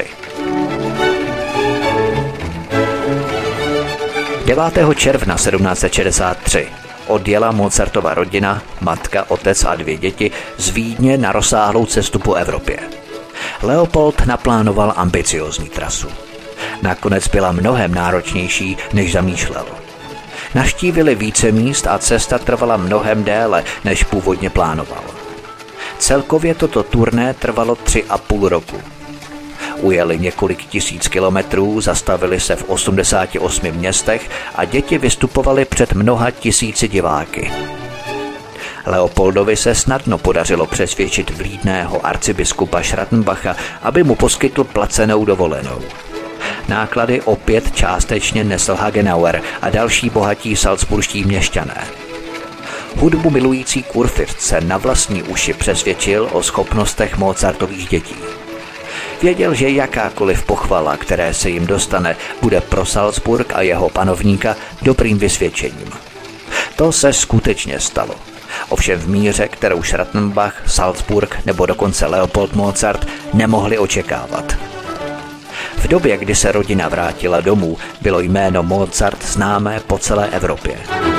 9. června 1763 odjela Mozartova rodina, matka, otec a 2 děti z Vídně na rozsáhlou cestu po Evropě. Leopold naplánoval ambiciózní trasu. Nakonec byla mnohem náročnější, než zamýšlel. Navštívili více míst a cesta trvala mnohem déle, než původně plánoval. Celkově toto turné trvalo 3,5 roku. Ujeli několik tisíc kilometrů, zastavili se v 88 městech a děti vystupovaly před mnoha tisíci diváky. Leopoldovi se snadno podařilo přesvědčit vlídného arcibiskupa Schrattenbacha, aby mu poskytl placenou dovolenou. Náklady opět částečně nesl Hagenauer a další bohatí salcburští měšťané. Hudbu milující kurfiřt se na vlastní uši přesvědčil o schopnostech Mozartových dětí. Věděl, že jakákoliv pochvala, které se jim dostane, bude pro Salzburg a jeho panovníka dobrým vysvědčením. To se skutečně stalo. Ovšem v míře, kterou Schrattenbach, Salzburg nebo dokonce Leopold Mozart nemohli očekávat. V době, kdy se rodina vrátila domů, bylo jméno Mozart známé po celé Evropě.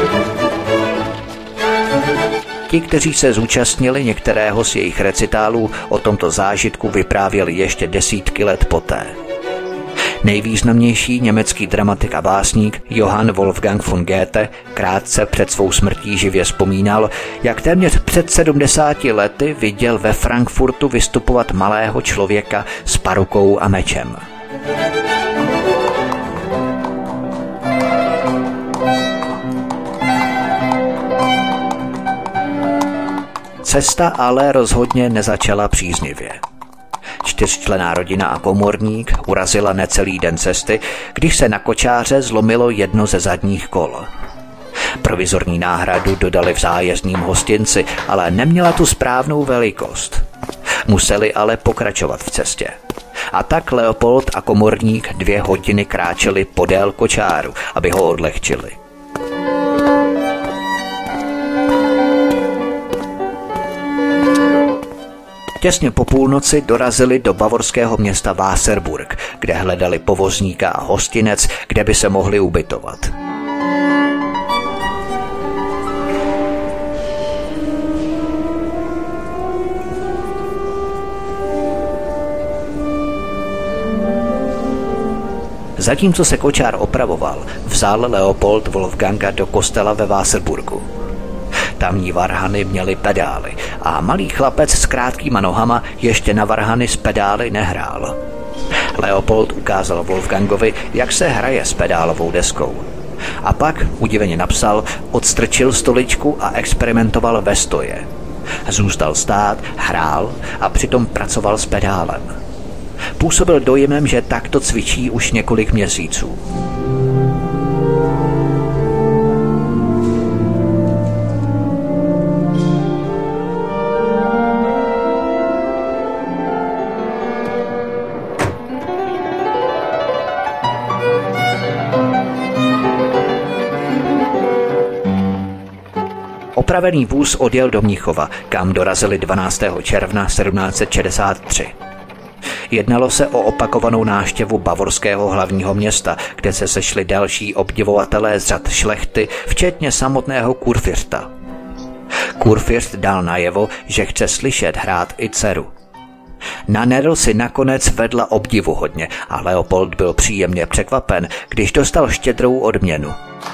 Ti, kteří se zúčastnili některého z jejich recitálů, o tomto zážitku vyprávěli ještě desítky let poté. Nejvýznamnější německý dramatik a básník Johann Wolfgang von Goethe krátce před svou smrtí živě vzpomínal, jak téměř před 70 lety viděl ve Frankfurtu vystupovat malého člověka s parukou a mečem. Cesta ale rozhodně nezačala příznivě. 4členná rodina a komorník urazila necelý den cesty, když se na kočáře zlomilo jedno ze zadních kol. Provizorní náhradu dodali v zájezdním hostinci, ale neměla tu správnou velikost. Museli ale pokračovat v cestě. A tak Leopold a komorník 2 hodiny kráčeli podél kočáru, aby ho odlehčili. Těsně po půlnoci dorazili do bavorského města Wasserburg, kde hledali povozníka a hostinec, kde by se mohli ubytovat. Zatímco se kočár opravoval, vzal Leopold Wolfganga do kostela ve Wasserburgu. Tamní varhany měly pedály a malý chlapec s krátkýma nohama ještě na varhany s pedály nehrál. Leopold ukázal Wolfgangovi, jak se hraje s pedálovou deskou. A pak udiveně napsal, odstrčil stoličku a experimentoval ve stoje. Zůstal stát, hrál a přitom pracoval s pedálem. Působil dojemem, že takto cvičí už několik měsíců. Opravený vůz odjel do Mnichova, kam dorazili 12. června 1763. Jednalo se o opakovanou návštěvu bavorského hlavního města, kde se sešli další obdivovatelé z řad šlechty, včetně samotného kurfiřta. Kurfiřt dal najevo, že chce slyšet hrát i dceru. Na Nerl si nakonec vedla obdivuhodně a Leopold byl příjemně překvapen, když dostal štědrou odměnu.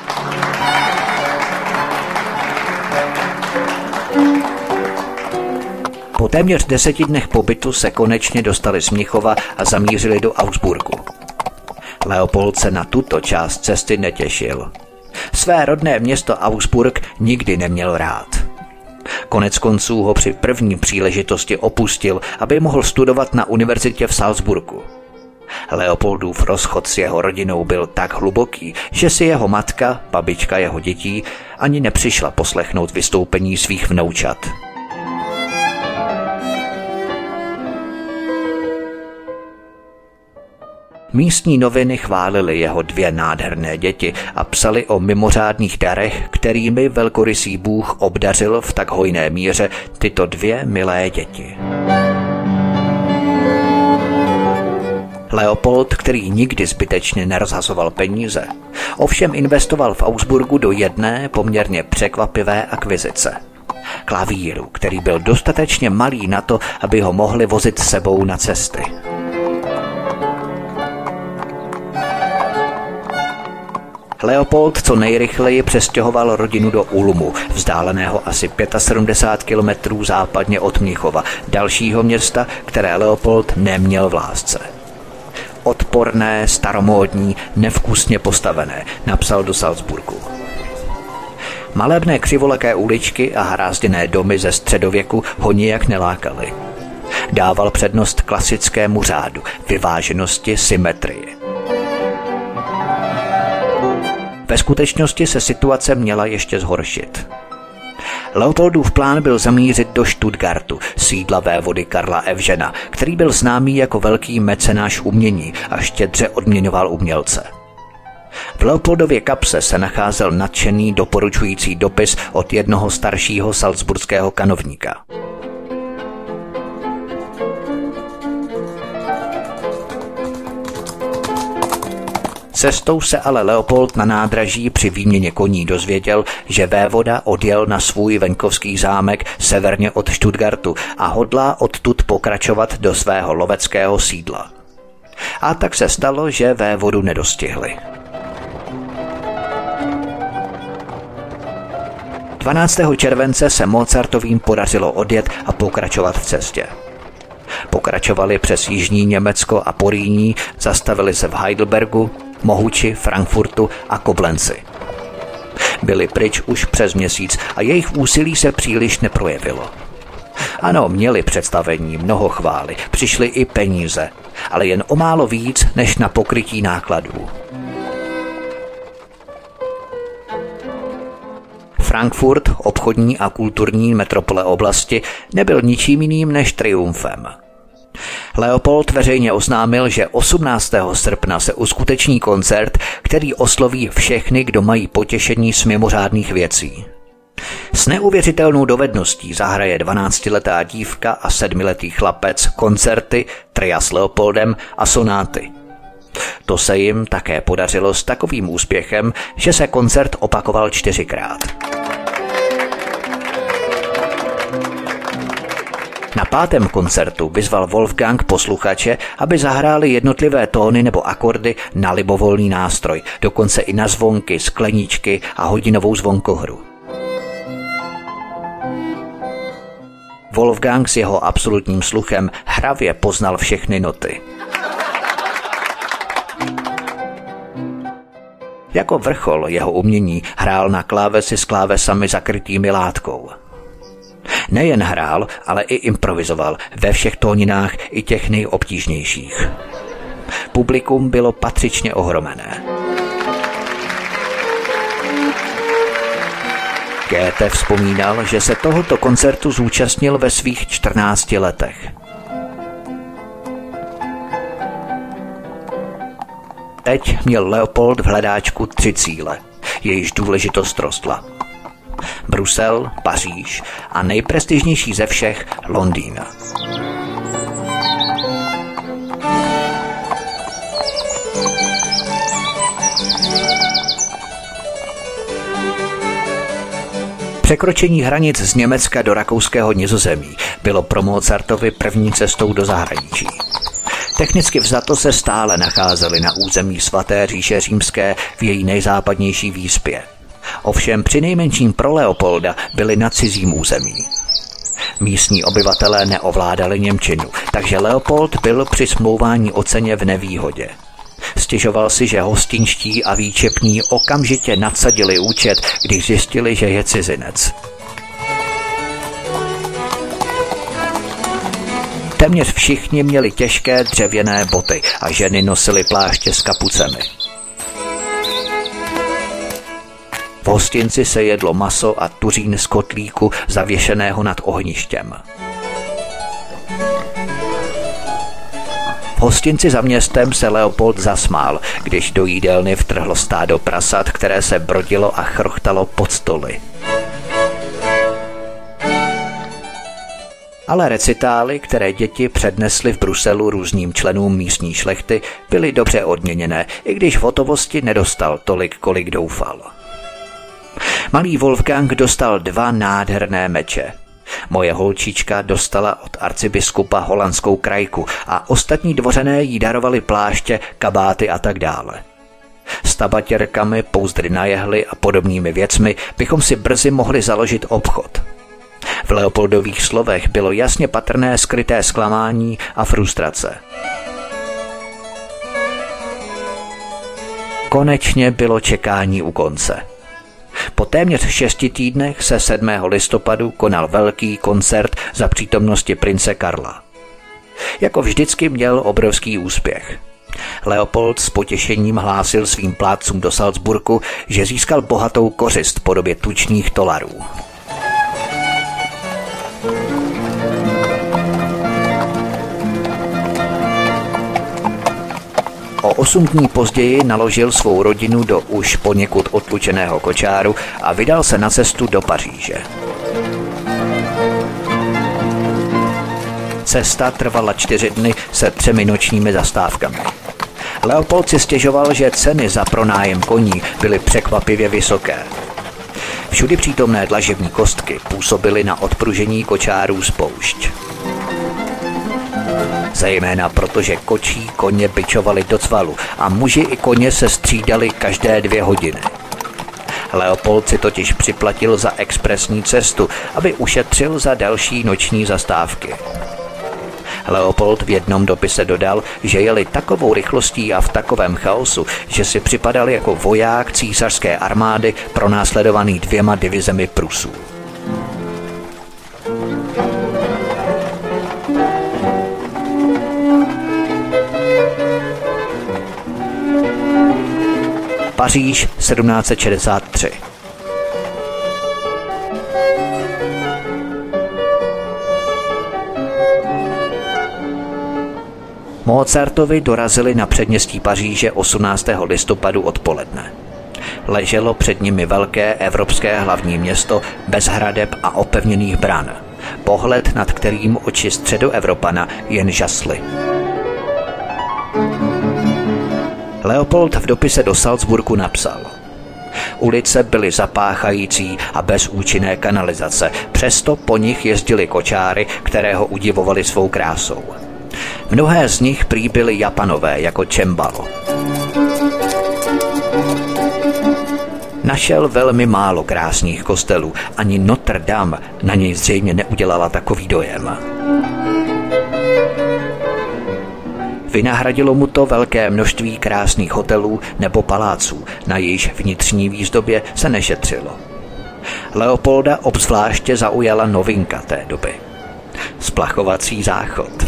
Po téměř 10 dnech pobytu se konečně dostali z Mnichova a zamířili do Augsburgu. Leopold se na tuto část cesty netěšil. Své rodné město Augsburg nikdy neměl rád. Koneckonců ho při první příležitosti opustil, aby mohl studovat na univerzitě v Salzburgu. Leopoldův rozchod s jeho rodinou byl tak hluboký, že si jeho matka, babička jeho dětí, ani nepřišla poslechnout vystoupení svých vnoučat. Místní noviny chválily jeho 2 nádherné děti a psali o mimořádných darech, kterými velkorysý Bůh obdařil v tak hojné míře tyto 2 milé děti. Leopold, který nikdy zbytečně nerozhazoval peníze, ovšem investoval v Augsburgu do jedné poměrně překvapivé akvizice. Klavíru, který byl dostatečně malý na to, aby ho mohli vozit s sebou na cesty. Leopold co nejrychleji přestěhoval rodinu do Ulmu, vzdáleného asi 75 kilometrů západně od Mnichova, dalšího města, které Leopold neměl v lásce. Odporné, staromódní, nevkusně postavené, napsal do Salzburgu. Malebné křivoleké uličky a hrázděné domy ze středověku ho nijak nelákaly. Dával přednost klasickému řádu, vyváženosti, symetrii. Ve skutečnosti se situace měla ještě zhoršit. Leopoldův plán byl zamířit do Stuttgartu, sídla vévody Karla Evžena, který byl známý jako velký mecenáš umění a štědře odměňoval umělce. V Leopoldově kapse se nacházel nadšený doporučující dopis od jednoho staršího salzburského kanovníka. Cestou se ale Leopold na nádraží při výměně koní dozvěděl, že vévoda odjel na svůj venkovský zámek severně od Stuttgartu a hodlá odtud pokračovat do svého loveckého sídla. A tak se stalo, že vévodu nedostihli. 12. července se Mozartovým podařilo odjet a pokračovat v cestě. Pokračovali přes jižní Německo a Porýní, zastavili se v Heidelbergu, Mohuči, Frankfurtu a Koblenci. Byli pryč už přes měsíc a jejich úsilí se příliš neprojevilo. Ano, měli představení, mnoho chvály, přišly i peníze, ale jen o málo víc než na pokrytí nákladů. Frankfurt, obchodní a kulturní metropole oblasti, nebyl ničím jiným než triumfem. Leopold veřejně oznámil, že 18. srpna se uskuteční koncert, který osloví všechny, kdo mají potěšení z mimořádných věcí. S neuvěřitelnou dovedností zahraje 12letá dívka a 7letý chlapec koncerty, tria s Leopoldem a sonáty. To se jim také podařilo s takovým úspěchem, že se koncert opakoval 4krát. Na 5. koncertu vyzval Wolfgang posluchače, aby zahráli jednotlivé tóny nebo akordy na libovolný nástroj, dokonce i na zvonky, skleničky a hodinovou zvonkohru. Wolfgang s jeho absolutním sluchem hravě poznal všechny noty. Jako vrchol jeho umění hrál na klávesi s klávesami zakrytými látkou. Nejen hrál, ale i improvizoval ve všech tóninách i těch nejobtížnějších. Publikum bylo patřičně ohromené. Goethe vzpomínal, že se tohoto koncertu zúčastnil ve svých 14 letech. Teď měl Leopold v hledáčku 3 cíle, jejichž důležitost rostla. Brusel, Paříž a nejprestižnější ze všech Londýn. Překročení hranic z Německa do rakouského Nizozemí bylo pro Mozartovi první cestou do zahraničí. Technicky vzato se stále nacházeli na území svaté říše římské v její nejzápadnější výspě. Ovšem přinejmenším pro Leopolda byli na cizím území. Místní obyvatelé neovládali němčinu, takže Leopold byl při smlouvání o ceně v nevýhodě. Stěžoval si, že hostinští a výčepní okamžitě nadsadili účet, když zjistili, že je cizinec. Téměř všichni měli těžké dřevěné boty a ženy nosily pláště s kapucemi. V hostinci se jedlo maso a tuřín z kotlíku zavěšeného nad ohništěm. V hostinci za městem se Leopold zasmál, když do jídelny vtrhlo stádo prasat, které se brodilo a chrochtalo pod stoly. Ale recitály, které děti přednesly v Bruselu různým členům místní šlechty, byly dobře odměněné, i když v hotovosti nedostal tolik, kolik doufal. Malý Wolfgang dostal 2 nádherné meče. Moje holčička dostala od arcibiskupa holandskou krajku a ostatní dvořané jí darovali pláště, kabáty a tak dále. S tabatěrkami, pouzdry na jehly a podobnými věcmi bychom si brzy mohli založit obchod. V Leopoldových slovech bylo jasně patrné skryté zklamání a frustrace. Konečně bylo čekání u konce. Po téměř 6 týdnech se 7. listopadu konal velký koncert za přítomnosti prince Karla. Jako vždycky měl obrovský úspěch. Leopold s potěšením hlásil svým plátcům do Salzburgu, že získal bohatou kořist v podobě tučných tolarů. O 8 dní později naložil svou rodinu do už poněkud odlučeného kočáru a vydal se na cestu do Paříže. Cesta trvala 4 dny se 3 nočními zastávkami. Leopold si stěžoval, že ceny za pronájem koní byly překvapivě vysoké. Všudy přítomné dlažební kostky působily na odpružení kočárů z poušť. Zejména protože kočí koně bičovali do cvalu a muži i koně se střídali každé 2 hodiny. Leopold si totiž připlatil za expresní cestu, aby ušetřil za další noční zastávky. Leopold v jednom dopise dodal, že jeli takovou rychlostí a v takovém chaosu, že si připadal jako voják císařské armády pronásledovaný 2 divizemi Prusů. Paříž 1763. Mozartovi dorazili na předměstí Paříže 18. listopadu odpoledne. Leželo před nimi velké evropské hlavní město bez hradeb a opevněných bran, pohled nad kterým oči Středoevropana jen žasly. Leopold v dopise do Salzburgu napsal: Ulice byly zapáchající a bez účinné kanalizace, přesto po nich jezdili kočáry, které ho udivovali svou krásou. Mnohé z nich prý byly Japanové jako Cembalo. Našel velmi málo krásných kostelů, ani Notre Dame na něj zřejmě neudělala takový dojem. Vynahradilo mu to velké množství krásných hotelů nebo paláců, na jejichž vnitřní výzdobě se nešetřilo. Leopolda obzvláště zaujala novinka té doby. Splachovací záchod.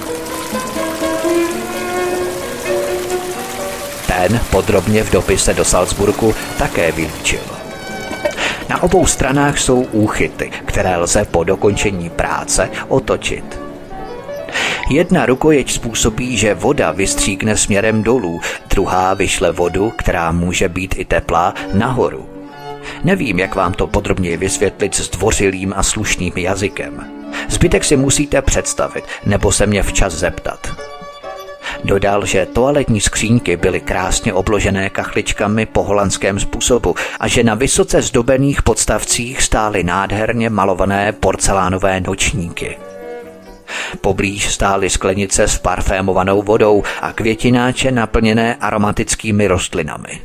Ten podrobně v dopise do Salzburgu také vylíčil. Na obou stranách jsou úchyty, které lze po dokončení práce otočit. Jedna rukojeť způsobí, že voda vystříkne směrem dolů, druhá vyšle vodu, která může být i teplá, nahoru. Nevím, jak vám to podrobněji vysvětlit s zdvořilým a slušným jazykem. Zbytek si musíte představit, nebo se mě včas zeptat. Dodal, že toaletní skřínky byly krásně obložené kachličkami po holandském způsobu a že na vysoce zdobených podstavcích stály nádherně malované porcelánové nočníky. Poblíž stály sklenice s parfémovanou vodou a květináče naplněné aromatickými rostlinami.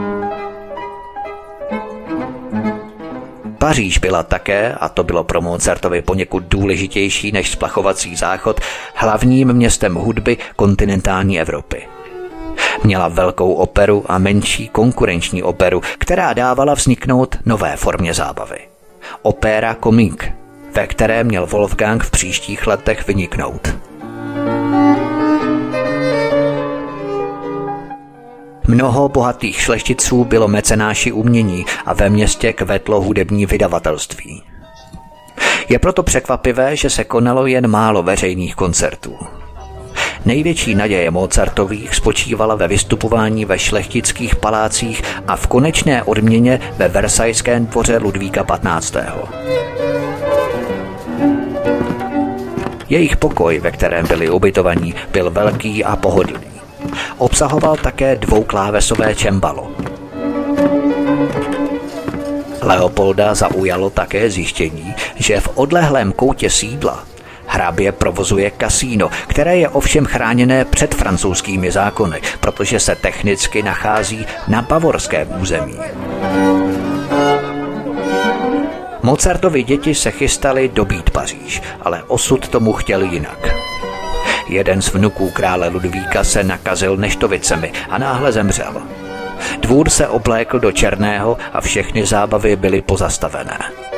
Paříž byla také, a to bylo pro Mozartovi poněkud důležitější než splachovací záchod, hlavním městem hudby kontinentální Evropy. Měla velkou operu a menší konkurenční operu, která dávala vzniknout nové formě zábavy. Opéra comique, ve které měl Wolfgang v příštích letech vyniknout. Mnoho bohatých šlechticů bylo mecenáši umění a ve městě kvetlo hudební vydavatelství. Je proto překvapivé, že se konalo jen málo veřejných koncertů. Největší naděje Mozartových spočívala ve vystupování ve šlechtických palácích a v konečné odměně ve Versajském dvoře Ludvíka XV. Jejich pokoj, ve kterém byli ubytovaní, byl velký a pohodlný. Obsahoval také dvouklávesové cembalo. Leopolda zaujalo také zjištění, že v odlehlém koutě sídla hrabě provozuje kasíno, které je ovšem chráněné před francouzskými zákony, protože se technicky nachází na bavorském území. Mozartovi děti se chystali dobít Paříž, ale osud tomu chtěl jinak. Jeden z vnuků krále Ludvíka se nakazil neštovicemi a náhle zemřel. Dvůr se oblékl do černého a všechny zábavy byly pozastavené.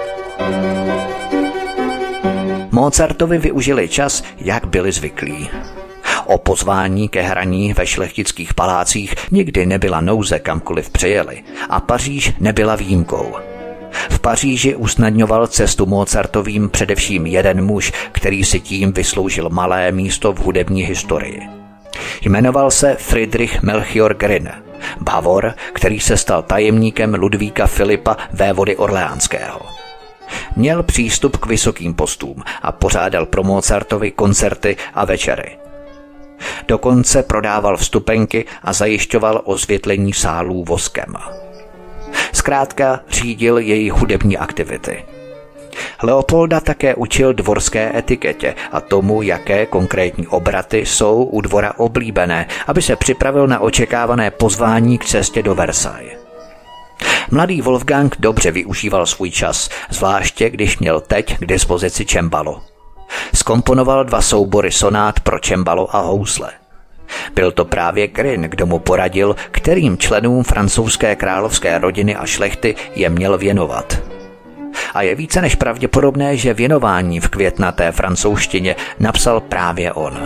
Mozartovi využili čas, jak byli zvyklí. O pozvání ke hraní ve šlechtických palácích nikdy nebyla nouze, kamkoliv přijeli, a Paříž nebyla výjimkou. V Paříži usnadňoval cestu Mozartovým především jeden muž, který si tím vysloužil malé místo v hudební historii. Jmenoval se Friedrich Melchior Grimm, Bavor, který se stal tajemníkem Ludvíka Filipa, vévody orleánského. Měl přístup k vysokým postům a pořádal pro Mozartovi koncerty a večery. Dokonce prodával vstupenky a zajišťoval osvětlení sálů voskem. Zkrátka řídil její hudební aktivity. Leopolda také učil dvorské etiketě a tomu, jaké konkrétní obraty jsou u dvora oblíbené, aby se připravil na očekávané pozvání k cestě do Versailles. Mladý Wolfgang dobře využíval svůj čas, zvláště když měl teď k dispozici cembalo. Zkomponoval 2 soubory sonát pro cembalo a housle. Byl to právě Grimm, kdo mu poradil, kterým členům francouzské královské rodiny a šlechty je měl věnovat. A je více než pravděpodobné, že věnování v květnaté francouzštině napsal právě on.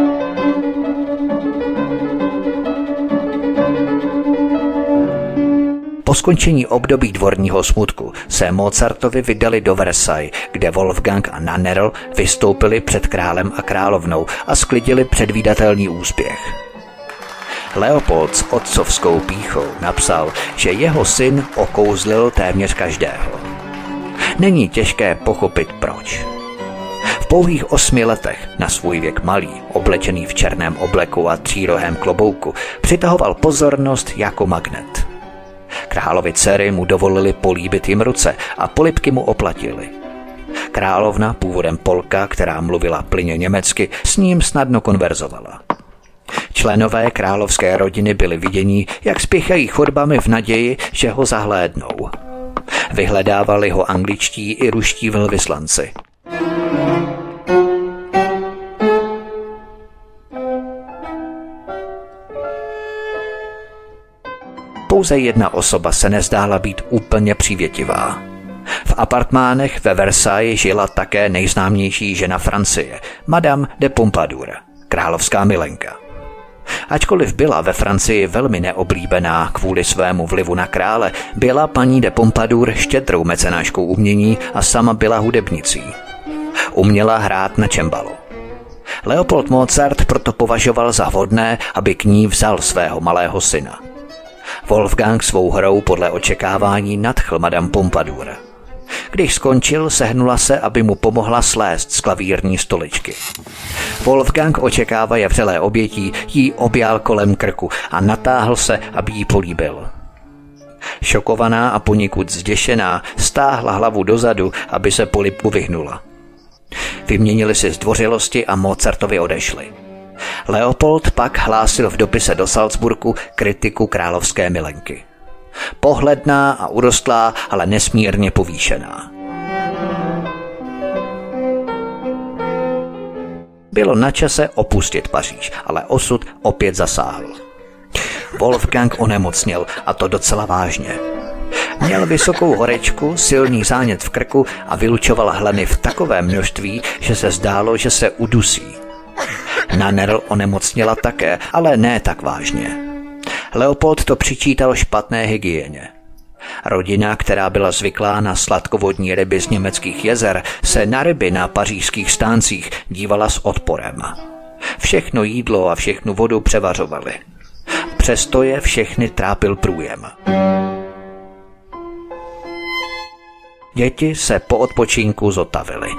Po skončení období dvorního smutku se Mozartovi vydali do Versailles, kde Wolfgang a Nannerl vystoupili před králem a královnou a sklidili předvídatelný úspěch. Leopold s otcovskou pýchou napsal, že jeho syn okouzlil téměř každého. Není těžké pochopit proč. V pouhých 8 letech, na svůj věk malý, oblečený v černém obleku a 3rohém klobouku, přitahoval pozornost jako magnet. Královi dcery mu dovolili políbit jim ruce a polibky mu oplatili. Královna, původem Polka, která mluvila plynně německy, s ním snadno konverzovala. Členové královské rodiny byli vidění, jak spěchají chodbami v naději, že ho zahlédnou. Vyhledávali ho angličtí i ruští velvyslanci. Pouze jedna osoba se nezdála být úplně přívětivá. V apartmánech ve Versailles žila také nejznámější žena Francie, Madame de Pompadour, královská milenka. Ačkoliv byla ve Francii velmi neoblíbená kvůli svému vlivu na krále, byla paní de Pompadour štědrou mecenáškou umění a sama byla hudebnicí. Uměla hrát na cembalo. Leopold Mozart proto považoval za vhodné, aby k ní vzal svého malého syna. Wolfgang svou hrou podle očekávání nadchl Madame Pompadour. Když skončil, sehnula se, aby mu pomohla slézt z klavírní stoličky. Wolfgang očekávaje vřelé obětí jí objal kolem krku a natáhl se, aby jí políbil. Šokovaná a poněkud zděšená stáhla hlavu dozadu, aby se polibku vyhnula. Vyměnili si zdvořilosti a Mozartovi odešli. Leopold pak hlásil v dopise do Salzburgu kritiku královské milenky. Pohledná a urostlá, ale nesmírně povýšená. Bylo na čase opustit Paříž, ale osud opět zasáhl. Wolfgang onemocněl, a to docela vážně. Měl vysokou horečku, silný zánět v krku a vylučoval hleny v takovém množství, že se zdálo, že se udusí. Nannerl onemocněla také, ale ne tak vážně. Leopold to přičítal špatné hygieně. Rodina, která byla zvyklá na sladkovodní ryby z německých jezer, se na ryby na pařížských stáncích dívala s odporem. Všechno jídlo a všechnu vodu převařovali. Přesto je všechny trápil průjem. Děti se po odpočinku zotavily.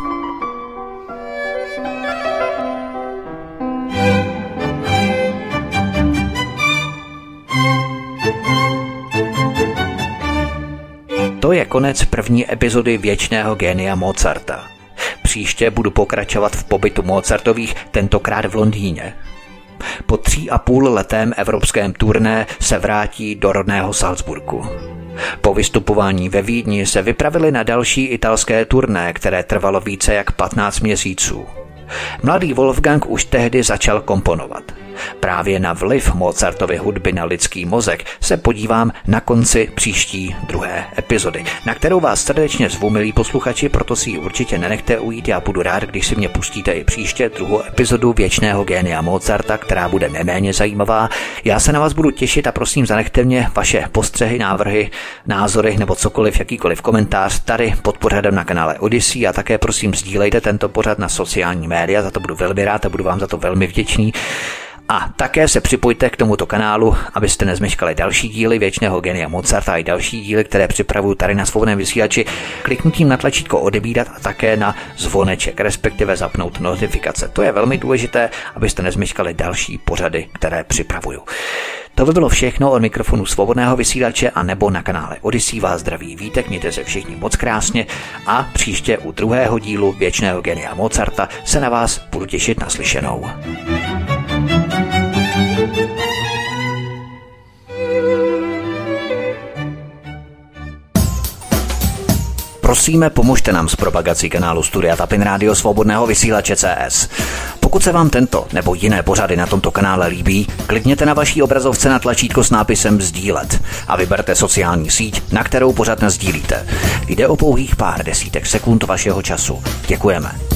To je konec první epizody Věčného génia Mozarta. Příště budu pokračovat v pobytu Mozartových, tentokrát v Londýně. Po 3,5letém evropském turné se vrátí do rodného Salzburgu. Po vystupování ve Vídni se vypravili na další italské turné, které trvalo více jak 15 měsíců. Mladý Wolfgang už tehdy začal komponovat. Právě na vliv Mozartovy hudby na lidský mozek se podívám na konci příští druhé epizody, na kterou vás srdečně zvu, milí posluchači, proto si ji určitě nenechte ujít. Já budu rád, když si mě pustíte i příště druhou epizodu Věčného génia Mozarta, která bude neméně zajímavá. Já se na vás budu těšit a prosím, zanechte mě vaše postřehy, návrhy, názory nebo cokoliv, jakýkoliv komentář tady pod pořadem na kanále Odyssey a také prosím sdílejte tento pořad na sociální média, za to budu velmi rád a budu vám za to velmi vděčný. A také se připojte k tomuto kanálu, abyste nezmeškali další díly Věčného génia Mozarta i další díly, které připravuju tady na Svobodném vysílači, kliknutím na tlačítko odebírat a také na zvoneček, respektive zapnout notifikace. To je velmi důležité, abyste nezmeškali další pořady, které připravuju. To by bylo všechno od mikrofonu Svobodného vysílače a nebo na kanále Odyssey vás zdraví Vítek, mějte se všichni moc krásně a příště u druhého dílu Věčného génia Mozarta se na vás budu těšit na slyšenou. Prosíme, pomožte nám s propagací kanálu Studia Tapin Rádio Svobodného vysílače CS. Pokud se vám tento nebo jiné pořady na tomto kanále líbí, klikněte na vaší obrazovce na tlačítko s nápisem sdílet a vyberte sociální síť, na kterou pořad nasdílíte. Jde o pouhých pár desítek sekund vašeho času. Děkujeme.